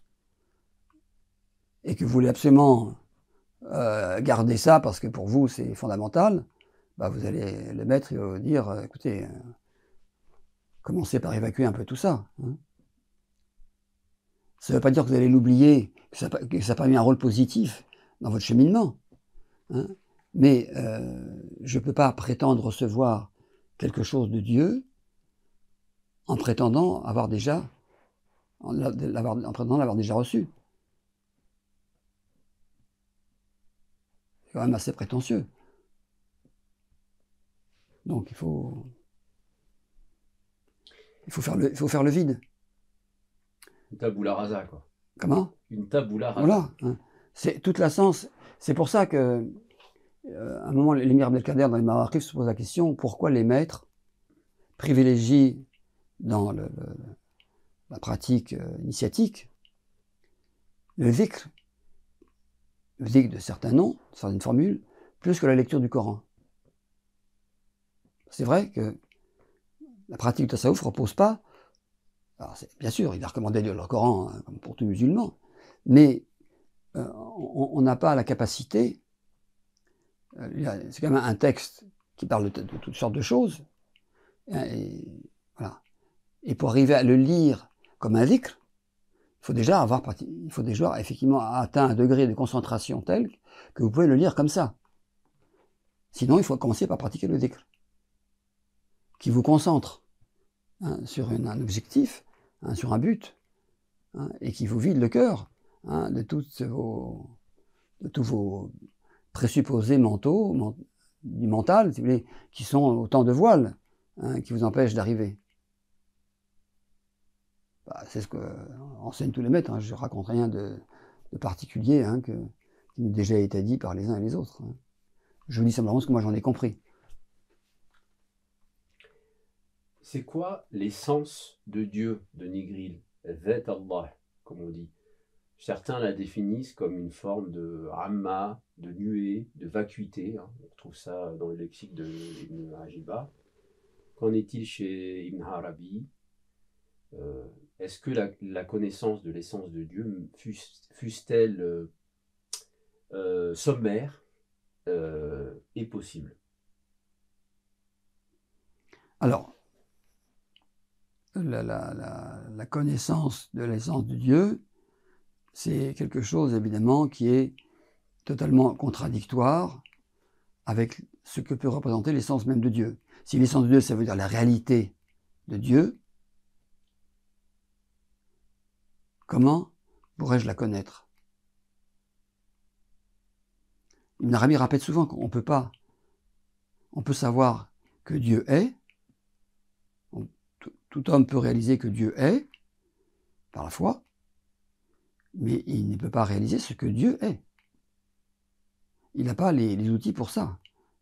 et que vous voulez absolument garder ça parce que pour vous c'est fondamental, vous allez, le maître il va vous dire, écoutez, commencez par évacuer un peu tout ça. Ça ne veut pas dire que vous allez l'oublier, que ça n'a pas mis un rôle positif dans votre cheminement. Mais je ne peux pas prétendre recevoir quelque chose de Dieu en prétendant l'avoir déjà reçu. C'est quand même assez prétentieux. Donc il faut faire le vide. Une taboula rasa, quoi. Comment? Une taboula rasa. Voilà. C'est toute la sens. C'est pour ça que, à un moment, l'émir Abdelkader, dans les Mawaqif, se pose la question, pourquoi les maîtres privilégient dans la pratique initiatique le dhikr de certains noms, de certaines formules, plus que la lecture du Coran. C'est vrai que la pratique du tasawwuf ne repose pas. Alors bien sûr, il est recommandé de lire le Coran, comme pour tout musulman, mais on n'a pas la capacité. C'est quand même un texte qui parle de toutes sortes de choses. Et pour arriver à le lire comme un dhikr, il faut déjà effectivement atteint un degré de concentration tel que vous pouvez le lire comme ça. Sinon, il faut commencer par pratiquer le dhikr, qui vous concentre sur un objectif, sur un but, et qui vous vide le cœur de tous vos présupposés mentaux, du mental, si vous voulez, qui sont autant de voiles hein, qui vous empêche d'arriver. Bah, c'est ce que enseignent tous les maîtres. Hein. Je ne raconte rien de particulier hein, qui nous a déjà été dit par les uns et les autres. Hein. Je vous dis simplement ce que moi j'en ai compris. C'est quoi l'essence de Dieu, de Nigril? Zat Allah, comme on dit. Certains la définissent comme une forme de amma, de nuée, de vacuité. Hein. On trouve ça dans le lexique de Ibn Ajiba. Qu'en est-il chez Ibn Arabi? Est-ce que la connaissance de l'essence de Dieu fût-elle sommaire est possible? Alors, la connaissance de l'essence de Dieu, c'est quelque chose évidemment qui est totalement contradictoire avec ce que peut représenter l'essence même de Dieu. Si l'essence de Dieu, ça veut dire la réalité de Dieu, comment pourrais-je la connaître? Ibn Arabi répète souvent qu'on peut pas. On peut savoir que Dieu est. Tout homme peut réaliser que Dieu est par la foi, mais il ne peut pas réaliser ce que Dieu est. Il n'a pas les outils pour ça.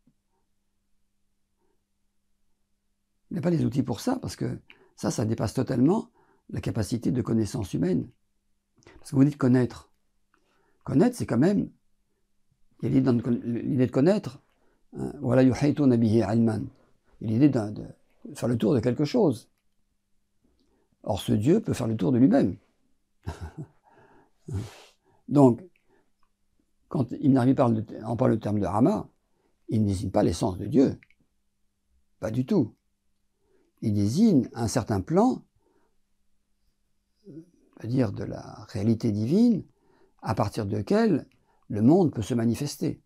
Il n'a pas les outils pour ça, parce que ça dépasse totalement la capacité de connaissance humaine. Parce que vous dites connaître. Connaître, c'est quand même, il y a l'idée de connaître, voilà yuhaytuna bihi ilman. Il y a l'idée de faire le tour de quelque chose. Or, ce Dieu peut faire le tour de lui-même. Donc, quand Ibn Arabi emploie le terme de Rama, il ne désigne pas l'essence de Dieu. Pas du tout. Il désigne un certain plan, c'est-à-dire de la réalité divine, à partir de laquelle le monde peut se manifester.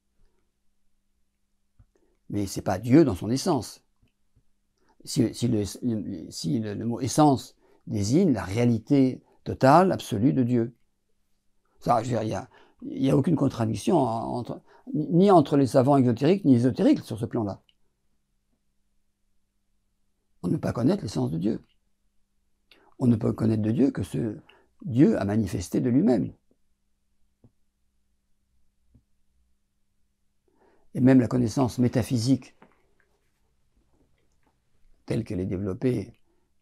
Mais ce n'est pas Dieu dans son essence. Si le mot essence désigne la réalité totale, absolue de Dieu. Ça, je veux dire, il n'y a aucune contradiction ni entre les savants exotériques ni ésotériques sur ce plan-là. On ne peut pas connaître l'essence de Dieu. On ne peut connaître de Dieu que ce Dieu a manifesté de lui-même. Et même la connaissance métaphysique telle qu'elle est développée,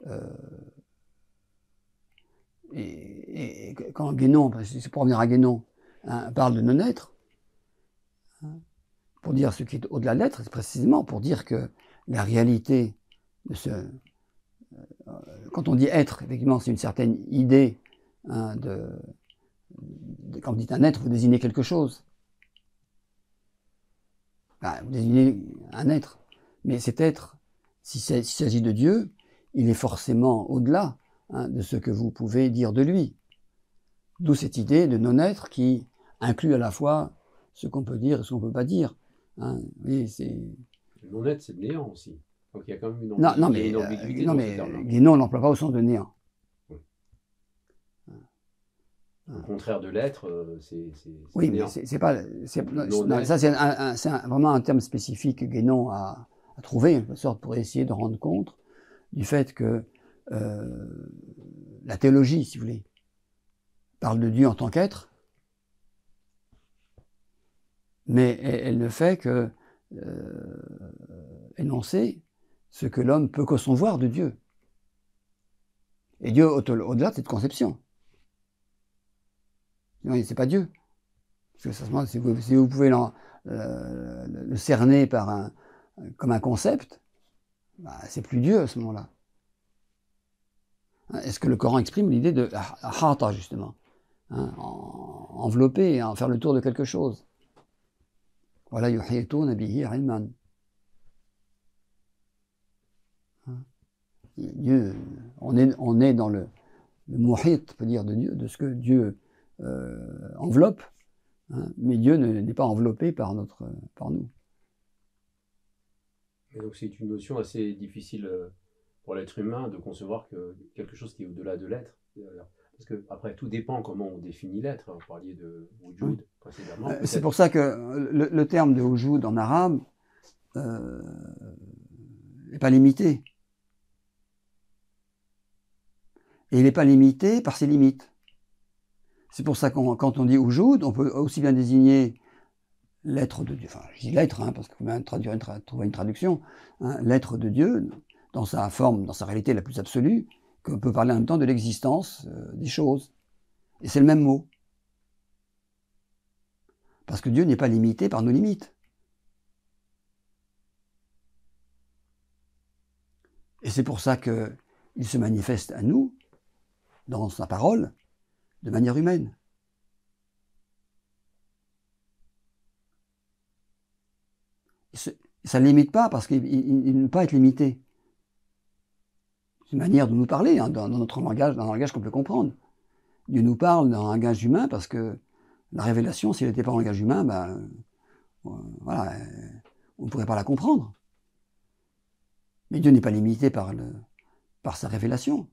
et quand Guénon, c'est pour revenir à Guénon, hein, parle de non-être, hein, pour dire ce qui est au-delà de l'être, c'est précisément pour dire que la réalité de quand on dit être, effectivement, c'est une certaine idée hein, quand vous dites un être, vous désignez quelque chose. Vous désignez un être. Mais cet être, s'il s'agit de Dieu, il est forcément au-delà hein, de ce que vous pouvez dire de lui. D'où cette idée de non-être qui inclut à la fois ce qu'on peut dire et ce qu'on ne peut pas dire. Hein. Oui, le non-être, c'est le néant aussi. Donc il y a quand même une ambiguïté. Non, mais Guénon ne l'emploie pas au sens de néant. Oui. Le contraire de l'être, c'est oui, néant. mais c'est pas. Ça, c'est vraiment un terme spécifique que Guénon a trouvé, en sorte, pour essayer de rendre compte du fait que la théologie, si vous voulez, parle de Dieu en tant qu'être, mais elle ne fait que énoncer ce que l'homme peut concevoir de Dieu. Et Dieu au-delà de cette conception. Non, c'est pas Dieu. Parce que si vous pouvez le cerner comme un concept, bah, c'est plus Dieu à ce moment-là. Est-ce que le Coran exprime l'idée de hata, justement, hein, envelopper et en faire le tour de quelque chose? Voilà, yuhaytuna bihi ilman. Dieu, on est dans le muhit, on peut dire, de Dieu, de ce que Dieu enveloppe, hein, mais Dieu n'est pas enveloppé par nous. Et donc c'est une notion assez difficile pour l'être humain de concevoir quelque chose qui est au-delà de l'être. Parce que après tout dépend comment on définit l'être. Vous parliez de wujud précédemment. C'est pour ça que le terme de wujud en arabe n'est pas limité. Et il n'est pas limité par ses limites. C'est pour ça que quand on dit Oujoud, on peut aussi bien désigner l'être de Dieu. Enfin, je dis l'être, parce qu'il faut bien trouver une traduction. L'être de Dieu, dans sa forme, dans sa réalité la plus absolue, qu'on peut parler en même temps de l'existence des choses. Et c'est le même mot. Parce que Dieu n'est pas limité par nos limites. Et c'est pour ça qu'il se manifeste à nous, dans sa parole, de manière humaine. Ça ne limite pas parce qu'il ne peut pas être limité. C'est une manière de nous parler, dans notre langage, dans un langage qu'on peut comprendre. Dieu nous parle dans un langage humain parce que la révélation, si elle n'était pas en langage humain, voilà, on ne pourrait pas la comprendre. Mais Dieu n'est pas limité par sa révélation.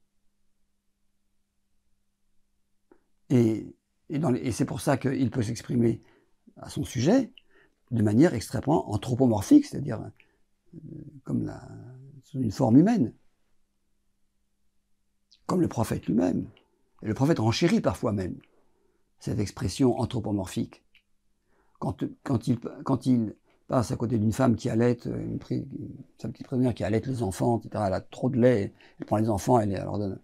Et c'est pour ça qu'il peut s'exprimer à son sujet de manière extrêmement anthropomorphique, c'est-à-dire comme sous une forme humaine, comme le prophète lui-même. Et le prophète renchérit parfois même cette expression anthropomorphique. Quand il passe à côté d'une femme qui allaite, sa petite première qui allaite les enfants, etc., elle a trop de lait, elle prend les enfants, elle leur donne.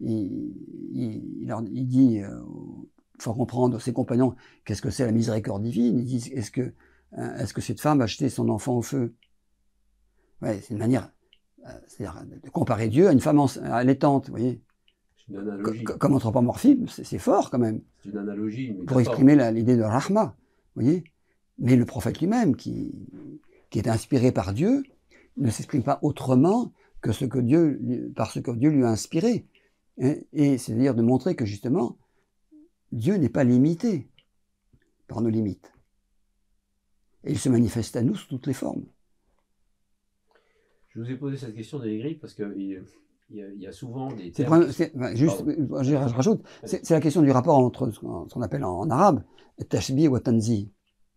Il dit, il faut comprendre ses compagnons, qu'est-ce que c'est la miséricorde divine. Ils disent, est-ce que cette femme a jeté son enfant au feu? Ouais, c'est une manière, c'est-à-dire de comparer Dieu à une femme allaitante, vous voyez. C'est une analogie. Comme anthropomorphisme, c'est fort quand même. C'est une analogie, une pour exprimer l'idée de rahma, vous voyez. Mais le prophète lui-même, qui est inspiré par Dieu, ne s'exprime pas autrement que par ce que Dieu lui a inspiré. Et c'est-à-dire de montrer que justement, Dieu n'est pas limité par nos limites. Et il se manifeste à nous sous toutes les formes. Je vous ai posé cette question de l'Église parce qu'il y a souvent des termes... Je rajoute, c'est la question du rapport entre ce qu'on appelle en arabe tashbih wa tanzih.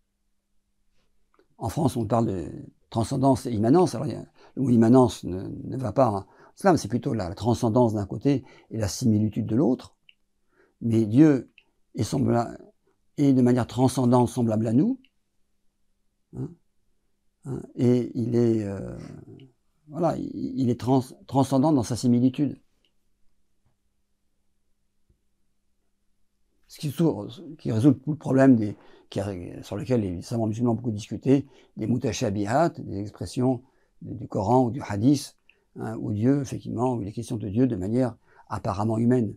En France, on parle de transcendance et immanence. Alors, le mot immanence ne va pas en islam, c'est plutôt la transcendance d'un côté et la similitude de l'autre. Mais Dieu est de manière transcendante semblable à nous. Et il est, il est transcendant dans sa similitude. Ce qui résout tout le problème sur lequel les savants musulmans ont beaucoup discuté, des mutashabihat, des expressions du Coran ou du Hadith, où Dieu, effectivement, où il est question de Dieu de manière apparemment humaine.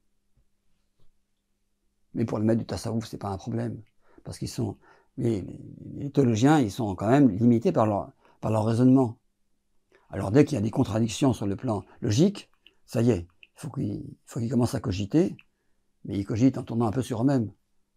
Mais pour le maître du tasawwuf, c'est pas un problème, parce les théologiens, ils sont quand même limités par leur raisonnement. Alors dès qu'il y a des contradictions sur le plan logique, ça y est, il faut qu'ils commencent à cogiter, mais ils cogitent en tournant un peu sur eux-mêmes.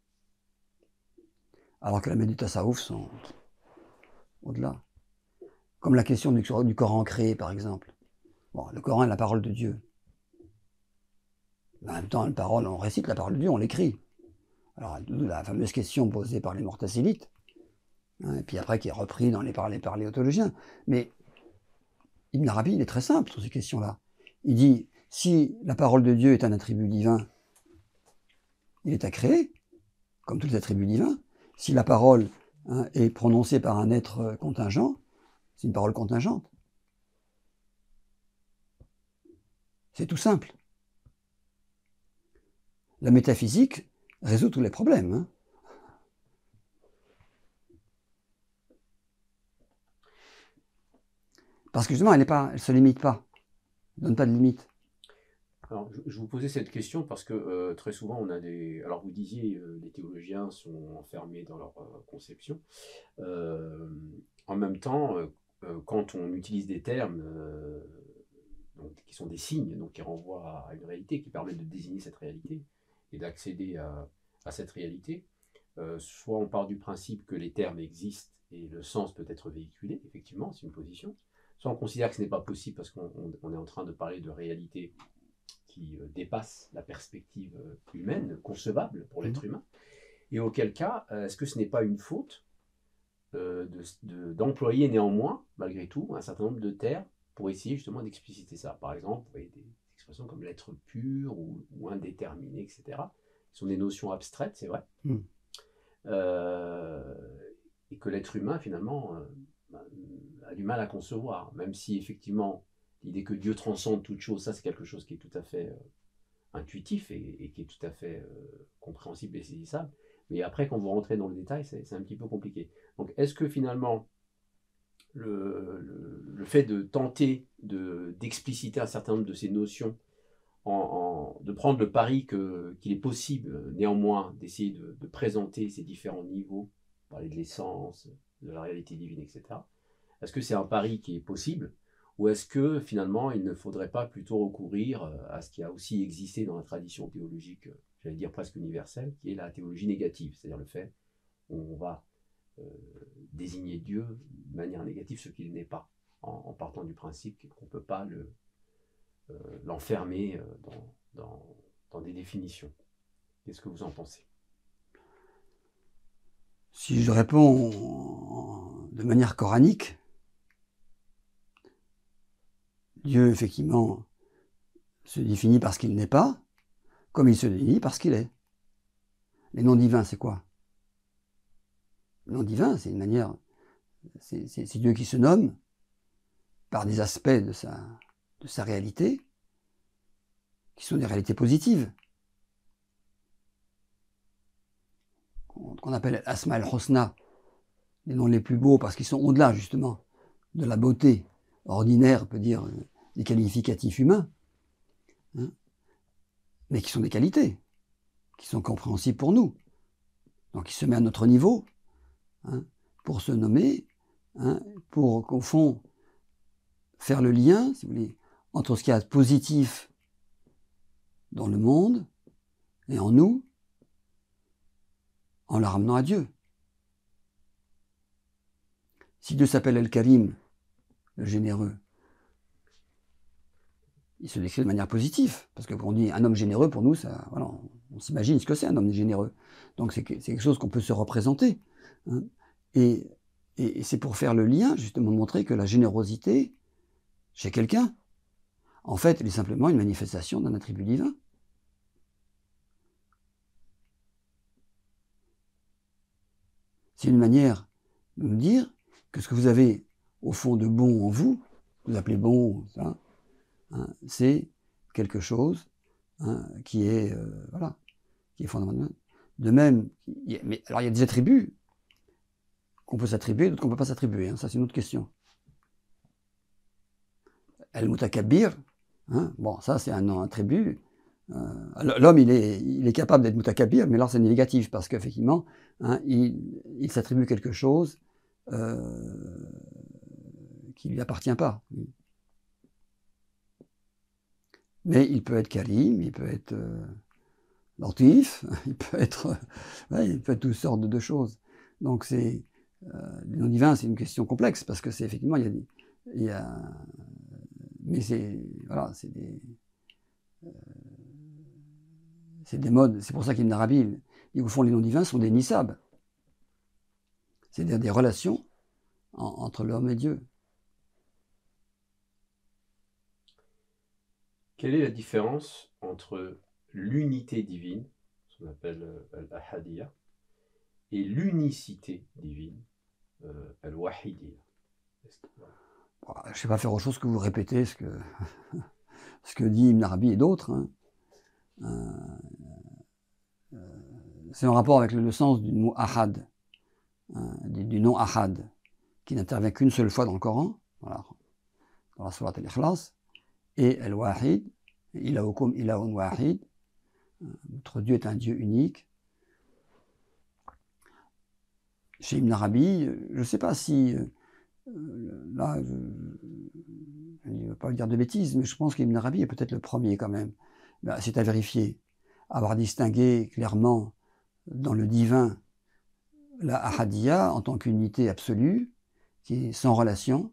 Alors que les maîtres du tasawwuf sont au-delà. Comme la question du Coran créé, par exemple. Bon, le Coran est la parole de Dieu. Mais en même temps, on récite la parole de Dieu, on l'écrit. Alors, la fameuse question posée par les Mu'tazilites, et puis après qui est reprise par les théologiens. Mais Ibn Arabi, il est très simple sur ces questions-là. Il dit, si la parole de Dieu est un attribut divin, il est à créer, comme tous les attributs divins. Si la parole est prononcée par un être contingent, c'est une parole contingente. C'est tout simple. La métaphysique résout tous les problèmes. Parce que justement, elle ne se limite pas. Elle ne donne pas de limite. Alors, je vous posais cette question parce que très souvent, on a des... Alors, vous disiez, les théologiens sont enfermés dans leur conception. En même temps, quand on utilise des termes qui sont des signes, donc qui renvoient à une réalité, qui permettent de désigner cette réalité et d'accéder à cette réalité, soit on part du principe que les termes existent et le sens peut être véhiculé, effectivement, c'est une position, soit on considère que ce n'est pas possible parce qu'on est en train de parler de réalité qui dépasse la perspective humaine, concevable pour l'être humain, et auquel cas, est-ce que ce n'est pas une faute d'employer néanmoins, malgré tout, un certain nombre de termes pour essayer justement d'expliciter ça. Par exemple, vous voyez des expressions comme l'être pur ou indéterminé, etc., qui sont des notions abstraites, c'est vrai, et que l'être humain, finalement, a du mal à concevoir, même si, effectivement, l'idée que Dieu transcende toute chose, ça, c'est quelque chose qui est tout à fait intuitif et qui est tout à fait compréhensible et saisissable. Mais après, quand vous rentrez dans le détail, c'est un petit peu compliqué. Donc, est-ce que finalement, le fait de tenter d'expliciter un certain nombre de ces notions, de prendre le pari qu'il est possible néanmoins d'essayer de présenter ces différents niveaux, parler de l'essence, de la réalité divine, etc. Est-ce que c'est un pari qui est possible ou est-ce que finalement il ne faudrait pas plutôt recourir à ce qui a aussi existé dans la tradition théologique, j'allais dire presque universelle, qui est la théologie négative, c'est-à-dire le fait où on va désigner Dieu de manière négative ce qu'il n'est pas, en partant du principe qu'on ne peut pas l'enfermer dans des définitions. Qu'est-ce que vous en pensez? Si je réponds de manière coranique, Dieu, effectivement, se définit par ce qu'il n'est pas, comme il se définit par ce qu'il est. Les noms divins, c'est quoi? Le nom divin, c'est une manière, c'est Dieu qui se nomme par des aspects de sa réalité, qui sont des réalités positives, qu'on appelle Asma al-Husna, les noms les plus beaux, parce qu'ils sont au-delà, justement, de la beauté ordinaire, on peut dire, des qualificatifs humains, hein, mais qui sont des qualités, qui sont compréhensibles pour nous. Donc il se met à notre niveau, hein, pour se nommer, hein, pour qu'au fond, faire le lien, si vous voulez, entre ce qu'il y a de positif dans le monde et en nous, en la ramenant à Dieu. Si Dieu s'appelle Al-Karim, le généreux, il se décrit de manière positive, parce que quand on dit un homme généreux, pour nous, ça, voilà, on s'imagine ce que c'est un homme généreux. Donc c'est quelque chose qu'on peut se représenter. Hein. Et c'est pour faire le lien, justement, de montrer que la générosité chez quelqu'un, en fait, elle est simplement une manifestation d'un attribut divin. C'est une manière de nous dire que ce que vous avez au fond de bon en vous, vous appelez bon, ça, hein, c'est quelque chose, hein, qui est voilà, qui est fondamental. De même, alors il y a des attributs qu'on peut s'attribuer, d'autres qu'on ne peut pas s'attribuer. Hein, ça, c'est une autre question. Al-Mutakabbir, hein, bon, ça, c'est un attribut. L'homme, il est capable d'être Mutakabbir, mais là, c'est négatif, parce qu'effectivement, hein, il s'attribue quelque chose qui ne lui appartient pas. Mais il peut être Karim, il peut être Latif, il peut être toutes sortes de choses. Donc les noms divins, c'est une question complexe, parce que c'est effectivement, mais c'est des modes. C'est pour ça qu'Ibn Arabi, au fond, les noms divins sont des nisab, c'est-à-dire des relations entre l'homme et Dieu. Quelle est la différence entre l'unité divine, ce qu'on appelle al-ahadiyya, et l'unicité divine, al-wahidiyya? Je ne sais pas faire autre chose que vous répéter ce que dit Ibn Arabi et d'autres. Hein. C'est en rapport avec le sens du mot ahad, hein, du nom ahad, qui n'intervient qu'une seule fois dans le Coran, voilà, dans la sourate al-Ikhlas, et al-wahid, ilahukum ilahun wahid, notre Dieu est un Dieu unique. Chez Ibn Arabi, je ne sais pas si, là, je ne veux pas dire de bêtises, mais je pense qu'Ibn Arabi est peut-être le premier quand même. Ben, c'est à vérifier. Avoir distingué clairement dans le divin la ahadiyya en tant qu'unité absolue, qui est sans relation,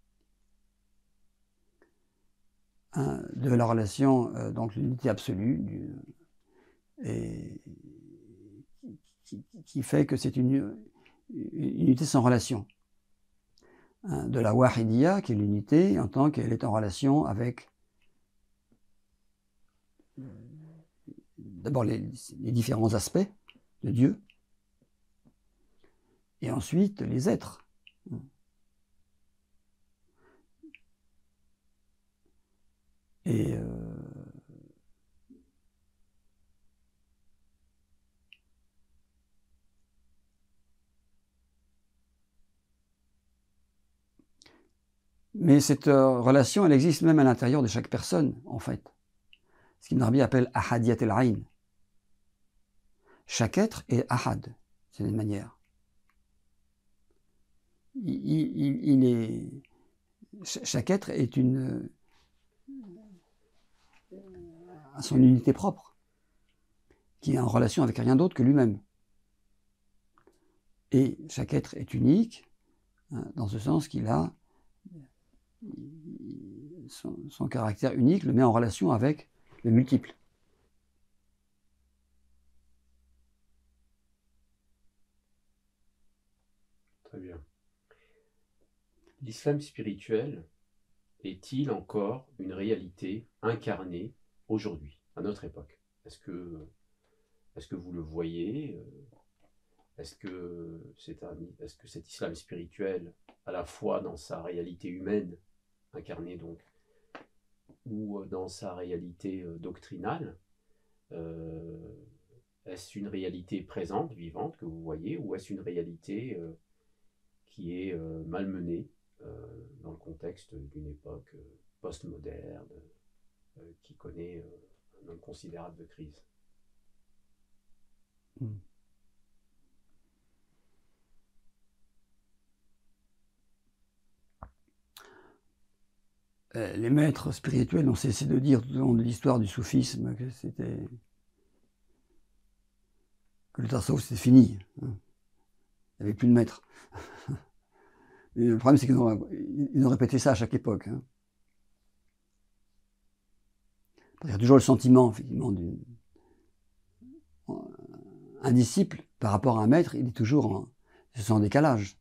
hein, de la relation, donc l'unité absolue, et qui fait que c'est une une unité sans relation. Hein, de la wahidiyya, qui est l'unité, en tant qu'elle est en relation avec d'abord les différents aspects de Dieu, et ensuite les êtres. Et mais cette relation, elle existe même à l'intérieur de chaque personne, en fait. Ce qu'Ibn Arabi appelle ahadiyat al-ayn. Chaque être est ahad, c'est une manière. Chaque être est à son unité propre, qui est en relation avec rien d'autre que lui-même. Et chaque être est unique, hein, dans ce sens qu'il a son caractère unique, le met en relation avec le multiple. Très bien. L'islam spirituel est-il encore une réalité incarnée aujourd'hui, à notre époque? Est-ce que vous le voyez? Est-ce que cet islam spirituel, à la fois dans sa réalité humaine, incarnée donc, ou dans sa réalité doctrinale, est-ce une réalité présente, vivante, que vous voyez, ou est-ce une réalité qui est malmenée dans le contexte d'une époque postmoderne qui connaît un nombre considérable de crises? Les maîtres spirituels ont cessé de dire tout au long de l'histoire du soufisme que le tasawwuf c'était fini. Hein. Il n'y avait plus de maîtres. Et le problème c'est qu'ils ont répété ça à chaque époque. Hein. Il y a toujours le sentiment, effectivement, un disciple par rapport à un maître, il est toujours en décalage.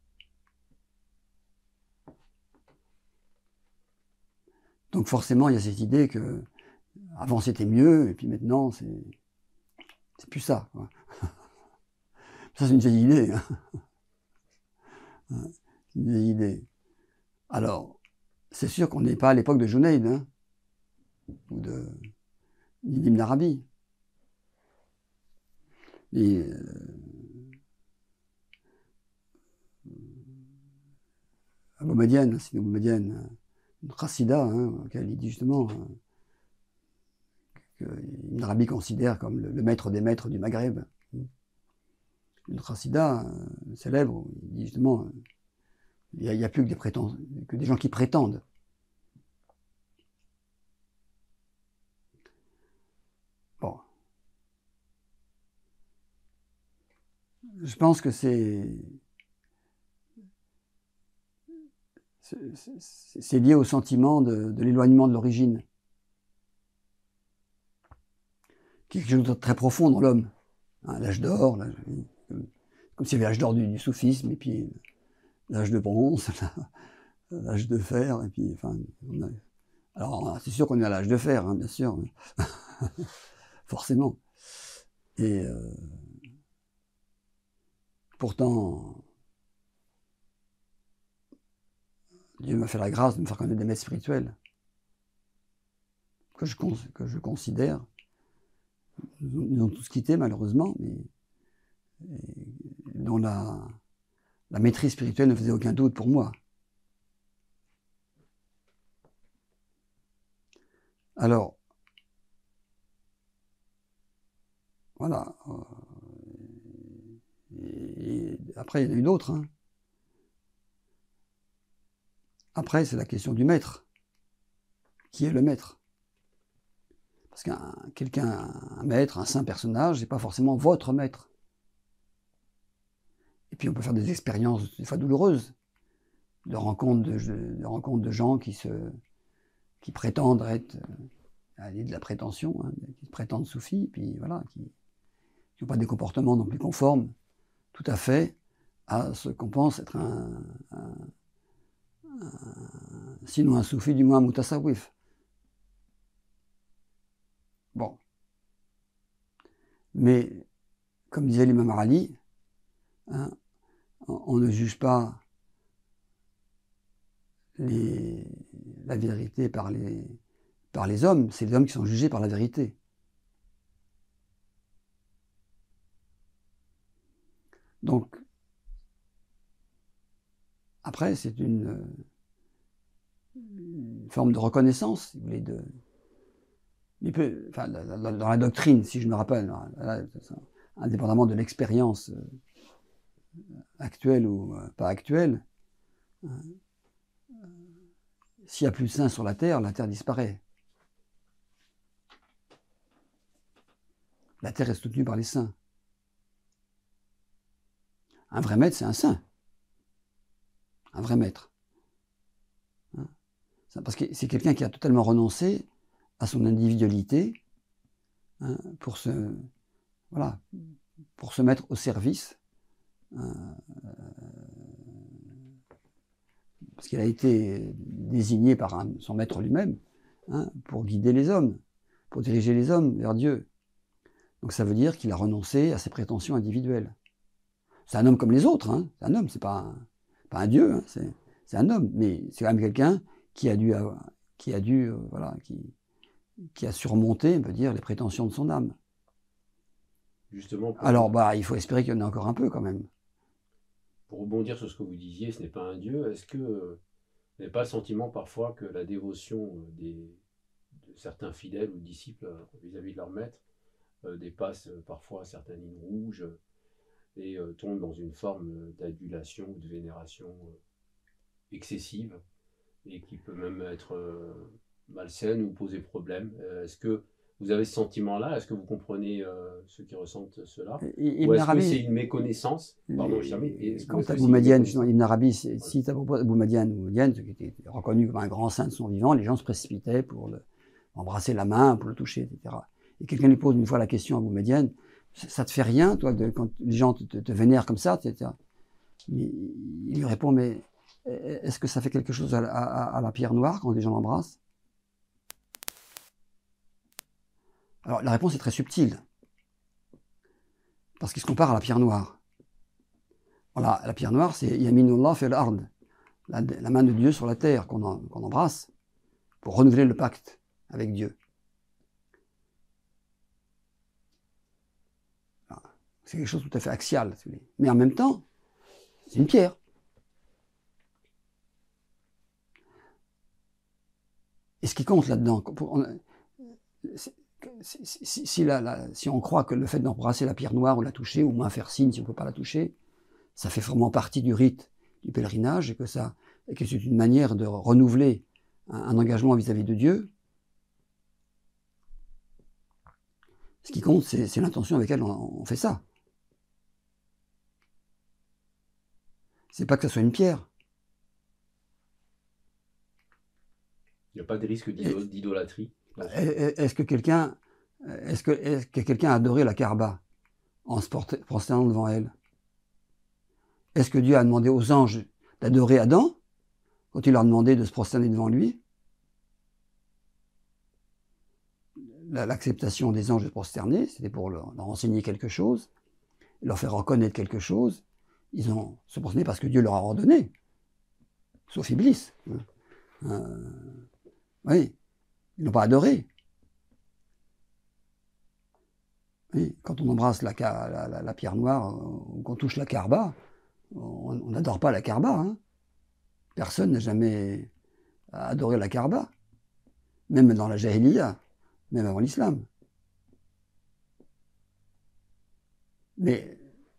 Donc forcément, il y a cette idée que avant c'était mieux, et puis maintenant c'est plus ça. Quoi. Ça c'est une vieille idée. Hein. Une vieille idée. Alors, c'est sûr qu'on n'est pas à l'époque de Junayd, hein, ou d'Ibn Arabi. Et Abou Madiane, c'est Abou Madiane, une chassida, hein, auquel il dit justement que Ibn Arabi considère comme le maître des maîtres du Maghreb. Une chassida célèbre, où il dit justement il n'y a plus que des gens qui prétendent. Bon. Je pense que c'est lié au sentiment de l'éloignement de l'origine, qui est quelque chose de très profond dans l'homme. Hein, l'âge d'or, comme s'il y avait l'âge d'or du soufisme, et puis l'âge de bronze, l'âge de fer, et puis, enfin, alors c'est sûr qu'on est à l'âge de fer, hein, bien sûr, forcément. Et pourtant, Dieu m'a fait la grâce de me faire connaître des maîtres spirituels que je considère. Nous ont tous quittés malheureusement, mais dont la maîtrise spirituelle ne faisait aucun doute pour moi. Alors, voilà. Et après, il y en a eu d'autres. Hein. Après, c'est la question du maître. Qui est le maître? Parce un maître, un saint personnage, n'est pas forcément votre maître. Et puis on peut faire des expériences des fois douloureuses, de rencontres de gens qui prétendent être, aller de la prétention, hein, qui prétendent soufis, puis voilà, qui n'ont pas des comportements non plus conformes tout à fait à ce qu'on pense être sinon un soufi, du moins un mutasawwif. Bon. Mais, comme disait l'imam Ali, hein, on ne juge pas la vérité par les hommes, c'est les hommes qui sont jugés par la vérité. Donc, après, c'est une forme de reconnaissance, si vous voulez, dans la doctrine, si je me rappelle, là, indépendamment de l'expérience actuelle ou pas actuelle, s'il n'y a plus de saints sur la terre disparaît. La terre est soutenue par les saints. Un vrai maître, c'est un saint. Un vrai maître. Parce que c'est quelqu'un qui a totalement renoncé à son individualité pour se mettre au service. Parce qu'il a été désigné par son maître lui-même pour guider les hommes, pour diriger les hommes vers Dieu. Donc ça veut dire qu'il a renoncé à ses prétentions individuelles. C'est un homme comme les autres, hein. C'est un homme, c'est pas un dieu, hein. C'est un homme, mais c'est quand même quelqu'un qui a surmonté, on peut dire, les prétentions de son âme. Justement. Alors, il faut espérer qu'il y en ait encore un peu quand même. Pour rebondir sur ce que vous disiez, ce n'est pas un dieu. Est-ce que vous n'avez pas le sentiment parfois que la dévotion de certains fidèles ou disciples vis-à-vis de leur maître dépasse parfois certaines lignes rouges et tombe dans une forme d'adulation ou de vénération excessive et qui peut même être malsaine ou poser problème? Est-ce que vous avez ce sentiment-là? Est-ce que vous comprenez ceux qui ressentent cela? Ou est-ce que c'est une méconnaissance? Pardon, je termine. Quant à Boumedienne, Ibn Arabi cite à propos de Boumedienne, qui était reconnu comme un grand saint de son vivant, les gens se précipitaient pour embrasser la main, pour le toucher, etc. Et quelqu'un lui pose une fois la question à Boumedienne, ça te fait rien, toi, quand les gens te vénèrent comme ça, etc. Il lui répond, mais est-ce que ça fait quelque chose à la pierre noire quand les gens l'embrassent? Alors la réponse est très subtile, parce qu'il se compare à la pierre noire. Voilà, la pierre noire, c'est Yaminullah fil ard, la main de Dieu sur la terre qu'on embrasse pour renouveler le pacte avec Dieu. C'est quelque chose de tout à fait axial, si vous voulez. Mais en même temps, c'est une pierre. Et ce qui compte là-dedans, si on croit que le fait d'embrasser la pierre noire ou la toucher, ou moins faire signe si on ne peut pas la toucher, ça fait vraiment partie du rite du pèlerinage et que c'est une manière de renouveler un engagement vis-à-vis de Dieu, ce qui compte, c'est l'intention avec laquelle on fait ça. C'est pas que ça soit une pierre. Il n'y a pas de risque d'idolâtrie. Est-ce que quelqu'un a adoré la Kaaba en se prosternant devant elle? Est-ce que Dieu a demandé aux anges d'adorer Adam quand il leur a demandé de se prosterner devant lui? L'acceptation des anges de se prosterner, c'était pour leur enseigner quelque chose, leur faire reconnaître quelque chose. Ils ont se prosterné parce que Dieu leur a ordonné, sauf Iblis. Oui, ils n'ont pas adoré. Oui, quand on embrasse la pierre noire ou qu'on touche la Kaaba, on n'adore pas la Kaaba. Hein. Personne n'a jamais adoré la Kaaba, même dans la Jahiliya, même avant l'islam. Mais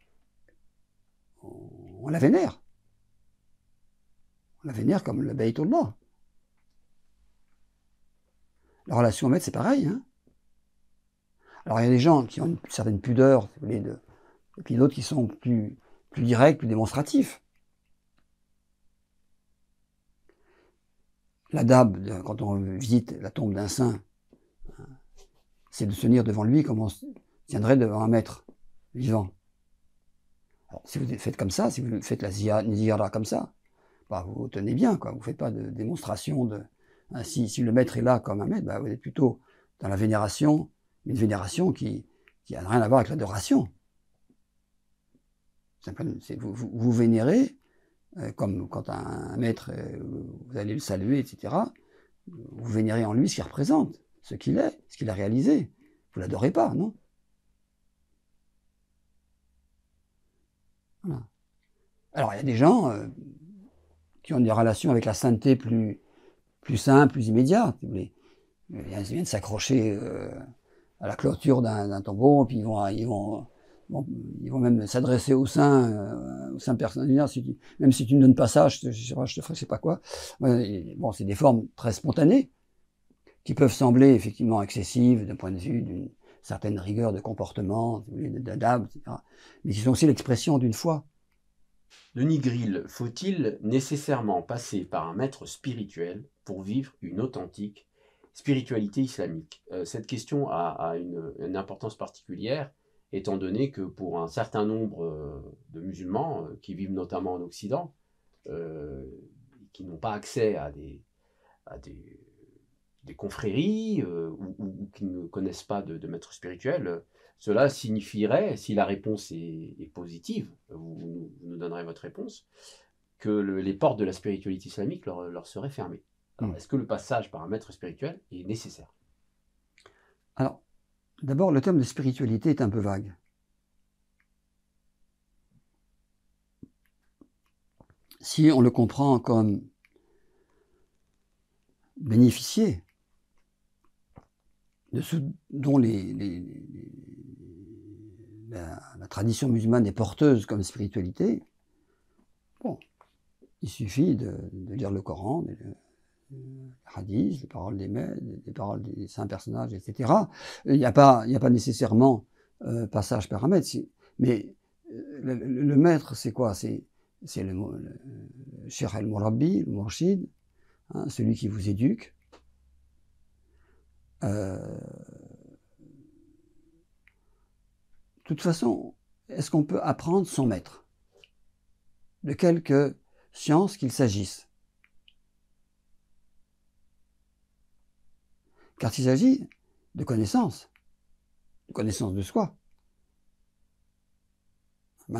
on la vénère. On la vénère comme le Baytullah. La relation au maître, c'est pareil. Hein. Alors il y a des gens qui ont une certaine pudeur, si vous voulez, et puis d'autres qui sont plus directs, plus démonstratifs. L'adab, quand on visite la tombe d'un saint, c'est de se tenir devant lui comme on se tiendrait devant un maître vivant. Alors, si vous faites comme ça, si vous faites la ziyara comme ça, bah, vous tenez bien, quoi. Vous ne faites pas de démonstration de... Hein, si le maître est là comme un maître, bah, vous êtes plutôt dans la vénération, une vénération qui n'a rien à voir avec l'adoration. Vous vénérez, comme quand un maître, vous allez le saluer, etc. Vous vénérez en lui ce qu'il représente, ce qu'il est, ce qu'il a réalisé. Vous ne l'adorez pas, non? Voilà. Alors, il y a des gens qui ont des relations avec la sainteté plus simples, plus immédiates. Si vous voulez. Ils viennent s'accrocher à la clôture d'un tombeau, puis ils vont même s'adresser au saint personnel, même si tu ne donnes pas ça, je te ferai je sais pas quoi. Bon, c'est des formes très spontanées, qui peuvent sembler effectivement excessives d'un point de vue d'une certaine rigueur de comportement, d'adab, etc., mais qui sont aussi l'expression d'une foi. Denis Grill, faut-il nécessairement passer par un maître spirituel pour vivre une authentique spiritualité islamique? Cette question a une importance particulière, étant donné que pour un certain nombre de musulmans qui vivent notamment en Occident, qui n'ont pas accès à des confréries ou qui ne connaissent pas de maître spirituel, cela signifierait, si la réponse est positive, vous nous donnerez votre réponse, que les portes de la spiritualité islamique leur seraient fermées. Alors, est-ce que le passage par un maître spirituel est nécessaire? Alors, d'abord, le terme de spiritualité est un peu vague. Si on le comprend comme bénéficier de ce dont la tradition musulmane est porteuse comme spiritualité, bon, il suffit de lire le Coran, les hadiths, les paroles des maîtres, les paroles des saints personnages, etc. Il n'y a pas nécessairement passage par un maître. Mais le maître, c'est quoi? C'est le Cheikh al-Murabbi, le Mourchid, hein, celui qui vous éduque. De toute façon, est-ce qu'on peut apprendre son maître? De quelque science qu'il s'agisse. Car s'il s'agit de connaissance de soi. On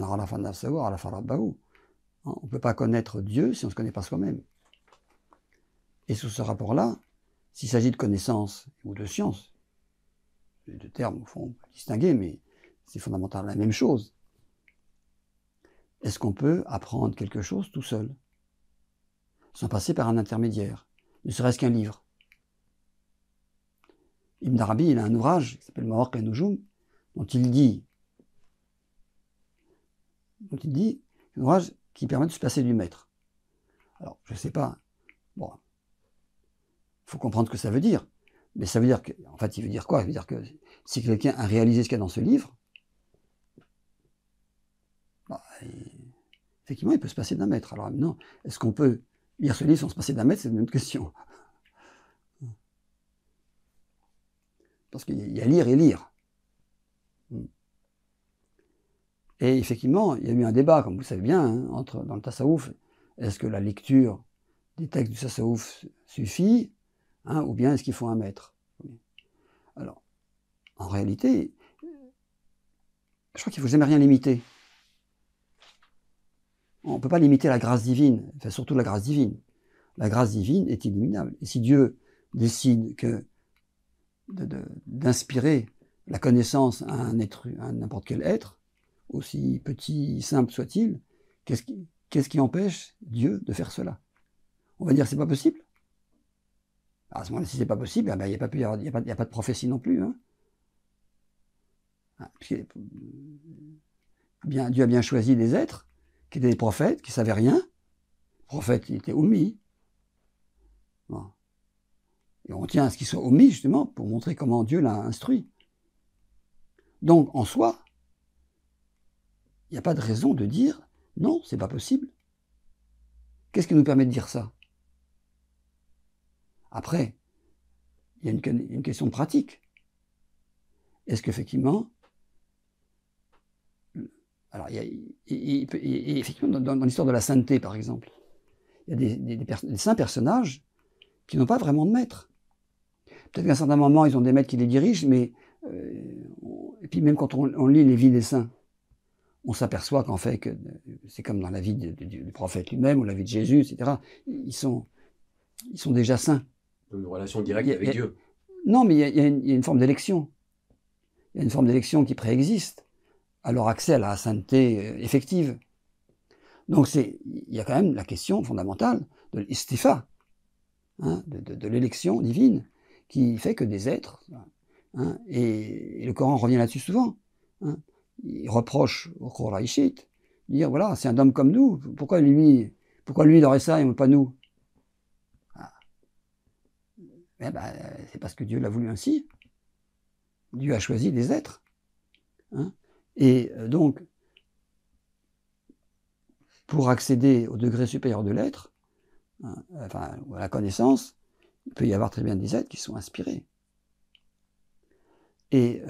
ne peut pas connaître Dieu si on ne se connaît pas soi-même. Et sous ce rapport-là, s'il s'agit de connaissance ou de science, les deux termes, au fond, on peut distinguer, mais c'est fondamentalement la même chose. Est-ce qu'on peut apprendre quelque chose tout seul, sans passer par un intermédiaire, ne serait-ce qu'un livre? Ibn Arabi, il a un ouvrage qui s'appelle Mawaqi' an-Nujum, dont il dit, un ouvrage qui permet de se passer du maître. Alors, je ne sais pas, bon, il faut comprendre ce que ça veut dire, mais ça veut dire que, en fait, il veut dire quoi? Il veut dire que si quelqu'un a réalisé ce qu'il y a dans ce livre, bah, effectivement, il peut se passer d'un maître. Alors maintenant, est-ce qu'on peut lire ce livre sans se passer d'un maître? C'est une autre question. Parce qu'il y a lire et lire. Et effectivement, il y a eu un débat, comme vous le savez bien, hein, dans le tasawwuf, est-ce que la lecture des textes du tasawwuf suffit, hein, ou bien est-ce qu'il faut un maître? Alors, en réalité, je crois qu'il ne faut jamais rien limiter. On ne peut pas limiter la grâce divine, enfin, surtout la grâce divine. La grâce divine est illimitable. Et si Dieu décide d'inspirer la connaissance à à n'importe quel être, aussi petit, simple soit-il, qu'est-ce qui empêche Dieu de faire cela? On va dire c'est pas possible. À ce moment-là, si c'est pas possible, il n'y a pas de prophétie non plus. Hein. Dieu a bien choisi des êtres qui étaient des prophètes, qui ne savaient rien. Le prophète, il était ummi. Bon. Et on tient à ce qu'il soit ummi, justement, pour montrer comment Dieu l'a instruit. Donc, en soi, il n'y a pas de raison de dire non, c'est pas possible. Qu'est-ce qui nous permet de dire ça? Après, il y a une question pratique. Est-ce qu'effectivement, Alors, et effectivement, dans l'histoire de la sainteté, par exemple, il y a des saints personnages qui n'ont pas vraiment de maître. Peut-être qu'à un certain moment, ils ont des maîtres qui les dirigent, mais et puis même quand on lit les vies des saints, on s'aperçoit qu'en fait, que c'est comme dans la vie du prophète lui-même, ou la vie de Jésus, etc. Ils sont déjà saints. Une relation directe avec Dieu. Non, mais il y a une forme d'élection. Il y a une forme d'élection qui préexiste à leur accès à la sainteté effective. Donc il y a quand même la question fondamentale de l'istifa, hein, de l'élection divine, qui fait que des êtres, hein, et le Coran revient là-dessus souvent, hein, il reproche au Quraïchite, dire voilà, c'est un homme comme nous, pourquoi lui il aurait ça et pas nous? Ah. Eh ben, c'est parce que Dieu l'a voulu ainsi. Dieu a choisi des êtres. Hein, et donc, pour accéder au degré supérieur de l'être, hein, enfin, à la connaissance, il peut y avoir très bien des êtres qui sont inspirés. Et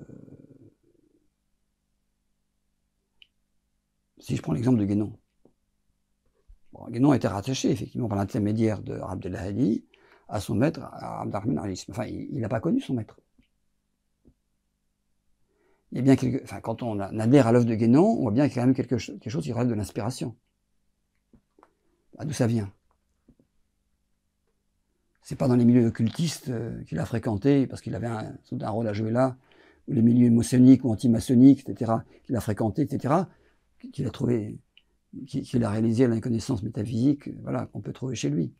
si je prends l'exemple de Guénon, Guénon était rattaché effectivement par l'intermédiaire de Abd al-Hadi à son maître, à Abd al-Rahman al-Ism. Enfin, il n'a pas connu son maître. Il y a bien quand on adhère à l'œuvre de Guénon, on voit bien qu'il y a quand même quelque chose qui relève de l'inspiration. D'où ça vient? C'est pas dans les milieux occultistes qu'il a fréquenté, parce qu'il avait un rôle à jouer là, ou les milieux maçonniques ou anti-maçonniques, etc., qu'il a fréquenté, etc., qu'il a trouvé, qu'il a réalisé la connaissance métaphysique, voilà, qu'on peut trouver chez lui.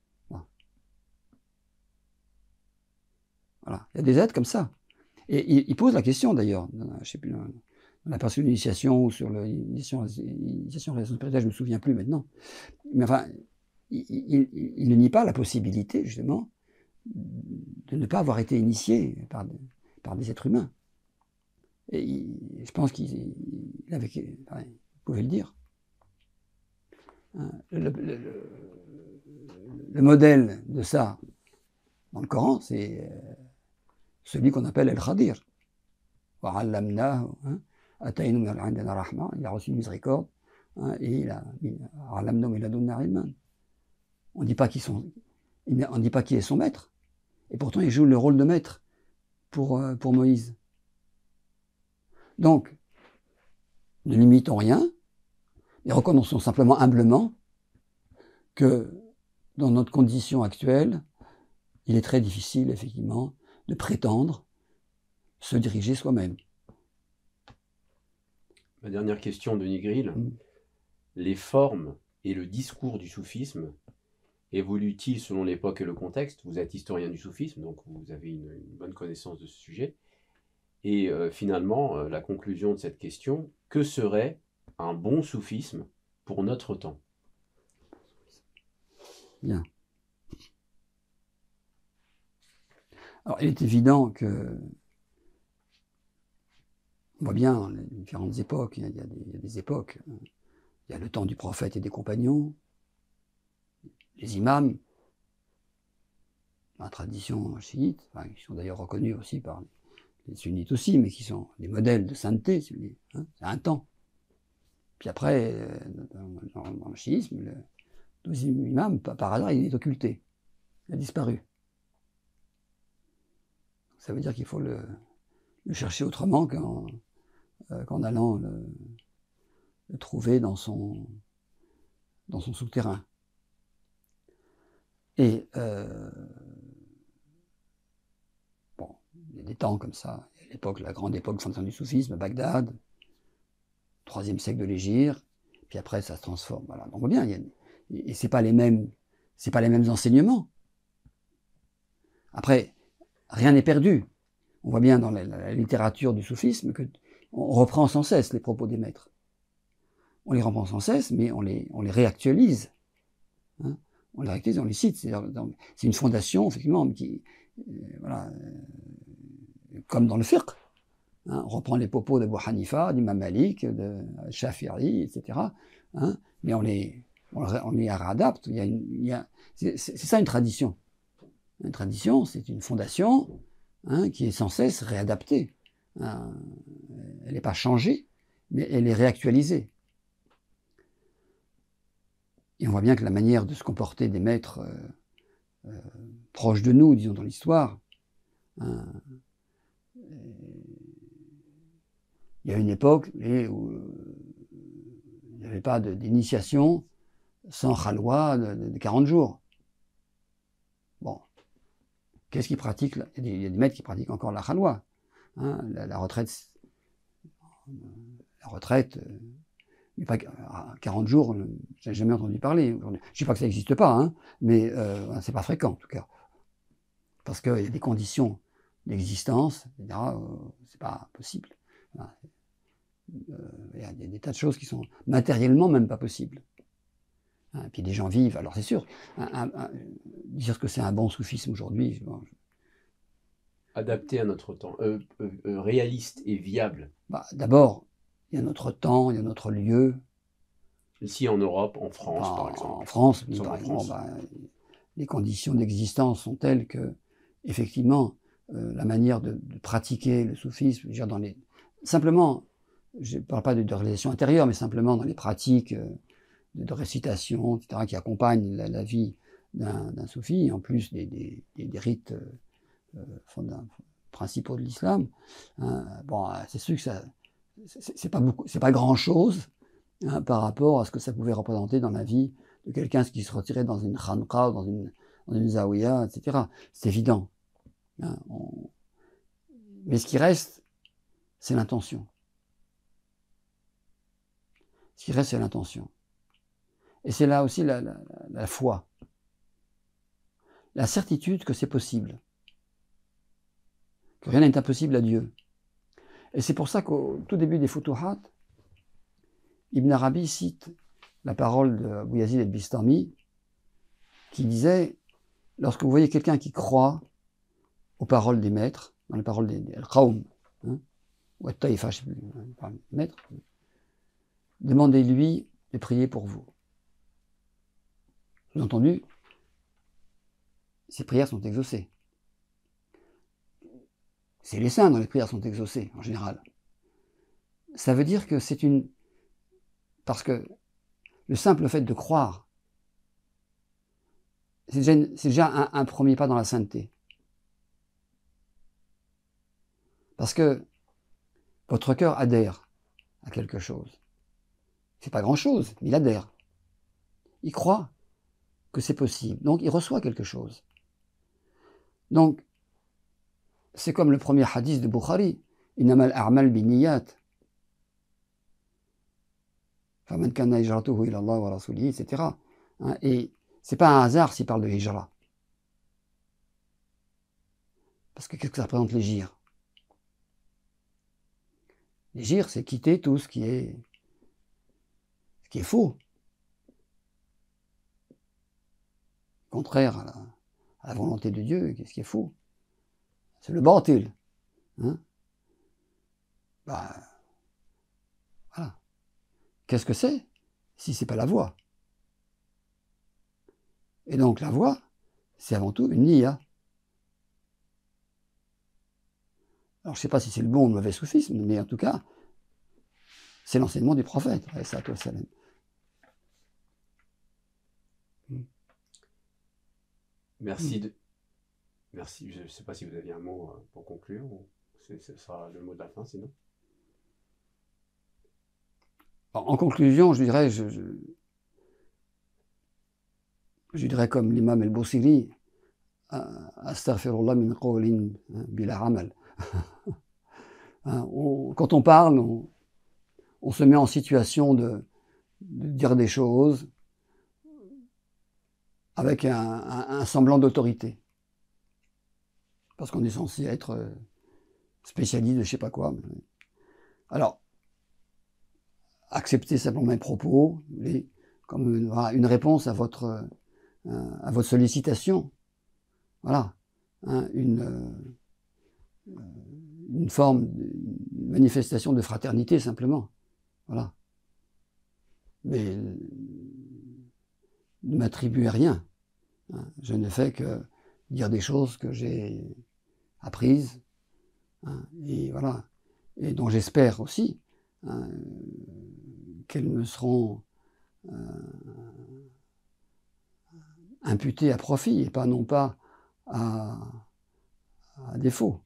Voilà. Il y a des êtres comme ça. Et il pose la question d'ailleurs, je sais plus, dans la personne d'initiation ou sur l'initiation relation spirituelle, je ne me souviens plus maintenant. Mais enfin, il ne nie pas la possibilité, justement, de ne pas avoir été initié par des êtres humains. Et je pense qu'il pouvait le dire. Le modèle de ça, dans le Coran, c'est celui qu'on appelle El-Khadir. Il a reçu une miséricorde, hein, et il a on ne dit pas qui est son maître, et pourtant il joue le rôle de maître pour Moïse. Donc, ne limitons rien, et reconnaissons simplement humblement que dans notre condition actuelle, il est très difficile, effectivement, de prétendre se diriger soi-même. Ma dernière question de Nigril. Les formes et le discours du soufisme évoluent-ils selon l'époque et le contexte? Vous êtes historien du soufisme, donc vous avez une bonne connaissance de ce sujet. Et finalement, la conclusion de cette question, que serait un bon soufisme pour notre temps? Bien. Alors, il est évident que, on voit bien dans les différentes époques, il y a des époques, il y a le temps du prophète et des compagnons, les imams, la tradition chiite, enfin, qui sont d'ailleurs reconnus aussi par les sunnites aussi, mais qui sont des modèles de sainteté, hein, c'est un temps. Puis après, dans le chiisme, le deuxième imam, par hasard, il est occulté, il a disparu. Ça veut dire qu'il faut le chercher autrement qu'en allant le trouver dans son souterrain. Et bon, il y a des temps comme ça. Il y a l'époque, la grande époque fondation du soufisme, Bagdad, 3e siècle de l'Hégire, puis après ça se transforme. Voilà. Donc on voit bien, et c'est pas les mêmes enseignements. Après, rien n'est perdu. On voit bien dans la littérature du soufisme que on reprend sans cesse les propos des maîtres. On les reprend sans cesse, mais on les réactualise. Hein, on les réactualise, on les cite. C'est une fondation, effectivement, qui, voilà, comme dans le fiqh. Hein, on reprend les propos d'Abu Hanifa, d'Imam Malik, de Shafi'i, etc. Hein, mais on les réadapte. C'est ça une tradition. Une tradition, c'est une fondation, hein, qui est sans cesse réadaptée. Hein, elle n'est pas changée, mais elle est réactualisée. Et on voit bien que la manière de se comporter des maîtres proches de nous, disons dans l'histoire, hein, il y a une époque où il n'y avait pas d'initiation sans khalwa de 40 jours. Bon, qu'est-ce qu'ils pratiquent là? Il y a des maîtres qui pratiquent encore la khalwa. Hein, la retraite, mais pas 40 jours, je n'ai jamais entendu parler. Je ne dis pas que ça n'existe pas, hein, mais c'est pas fréquent en tout cas. Parce qu'il y a des conditions d'existence, etc. C'est pas possible. Il y a des tas de choses qui sont matériellement même pas possibles. Et puis des gens vivent, alors c'est sûr, dire que c'est un bon soufisme aujourd'hui. Adapté à notre temps, réaliste et viable. D'abord, il y a notre temps, il y a notre lieu. Ici en Europe, en France par exemple. En France, oui, par exemple, les conditions d'existence sont telles que, effectivement, la manière de pratiquer le soufisme, je veux dire, simplement, je ne parle pas de réalisation intérieure, mais simplement dans les pratiques de récitation, etc., qui accompagnent la vie d'un soufi, en plus des rites principaux de l'islam. Bon, c'est sûr que c'est pas grand-chose par rapport à ce que ça pouvait représenter dans la vie de quelqu'un qui se retirait dans une khanqa, dans une zawiya, etc. C'est évident. Mais ce qui reste, c'est l'intention. Ce qui reste, c'est l'intention. Et c'est là aussi la foi. La certitude que c'est possible. Que rien n'est impossible à Dieu. Et c'est pour ça qu'au tout début des Futuhat, Ibn Arabi cite la parole de Abu Yazid al-Bistami qui disait, lorsque vous voyez quelqu'un qui croit aux paroles des maîtres, dans les paroles des Al-Qawm, ou At-Taïfa, je ne sais plus, maîtres, demandez-lui de prier pour vous. Sous-entendu, ces prières sont exaucées. C'est les saints dont les prières sont exaucées, en général. Ça veut dire que c'est une... Parce que le simple fait de croire, c'est déjà un premier pas dans la sainteté. Parce que votre cœur adhère à quelque chose. C'est pas grand-chose, mais il adhère. Il croit que c'est possible. Donc, il reçoit quelque chose. Donc, c'est comme le premier hadith de Bukhari. Innamal a'mal binniyat. Faman kana hijratuhu ila Allah wa rasulihi, etc. Et c'est pas un hasard s'il parle de hijra. Parce que qu'est-ce que ça représente l'hijr? L'hijr, c'est quitter tout ce qui est faux. Contraire à la volonté de Dieu, ce qui est faux. C'est le batil. Voilà. Qu'est-ce que c'est si c'est pas la voie? Et donc la voie, c'est avant tout une niya. Alors je ne sais pas si c'est le bon ou le mauvais soufisme, mais en tout cas, c'est l'enseignement du prophète. Merci. Merci. Je ne sais pas si vous aviez un mot pour conclure, ou ce sera le mot de la fin sinon. En conclusion, je dirais, je dirais comme l'imam el-Boussiri, astaghfirullah min qawlin bila amal. Quand on parle, on se met en situation de dire des choses avec un semblant d'autorité. Parce qu'on est censé être spécialiste de je sais pas quoi. Alors, acceptez simplement mes propos comme une réponse à votre sollicitation. Voilà. Une forme, une manifestation de fraternité simplement. Voilà. Mais ne m'attribuez rien. Je ne fais que dire des choses que j'ai apprises, et voilà, et dont j'espère aussi hein, qu'elles me seront imputées à profit et pas non pas à défaut.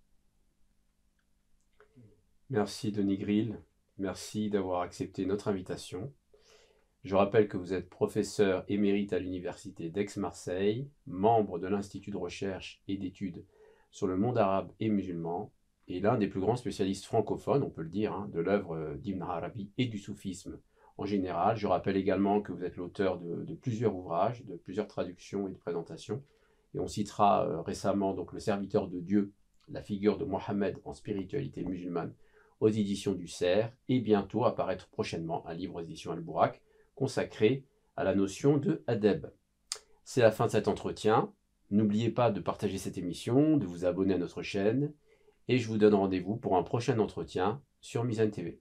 Merci Denis Grill, merci d'avoir accepté notre invitation. Je rappelle que vous êtes professeur émérite à l'Université d'Aix-Marseille, membre de l'Institut de recherche et d'études sur le monde arabe et musulman, et l'un des plus grands spécialistes francophones, on peut le dire, hein, de l'œuvre d'Ibn Arabi et du soufisme en général. Je rappelle également que vous êtes l'auteur de plusieurs ouvrages, de plusieurs traductions et de présentations, et on citera récemment donc Le serviteur de Dieu, la figure de Mohammed en spiritualité musulmane, aux éditions du Cerf, et bientôt apparaître prochainement un livre aux éditions Al-Bourak consacré à la notion de adab. C'est la fin de cet entretien. N'oubliez pas de partager cette émission, de vous abonner à notre chaîne, et je vous donne rendez-vous pour un prochain entretien sur Mizan TV.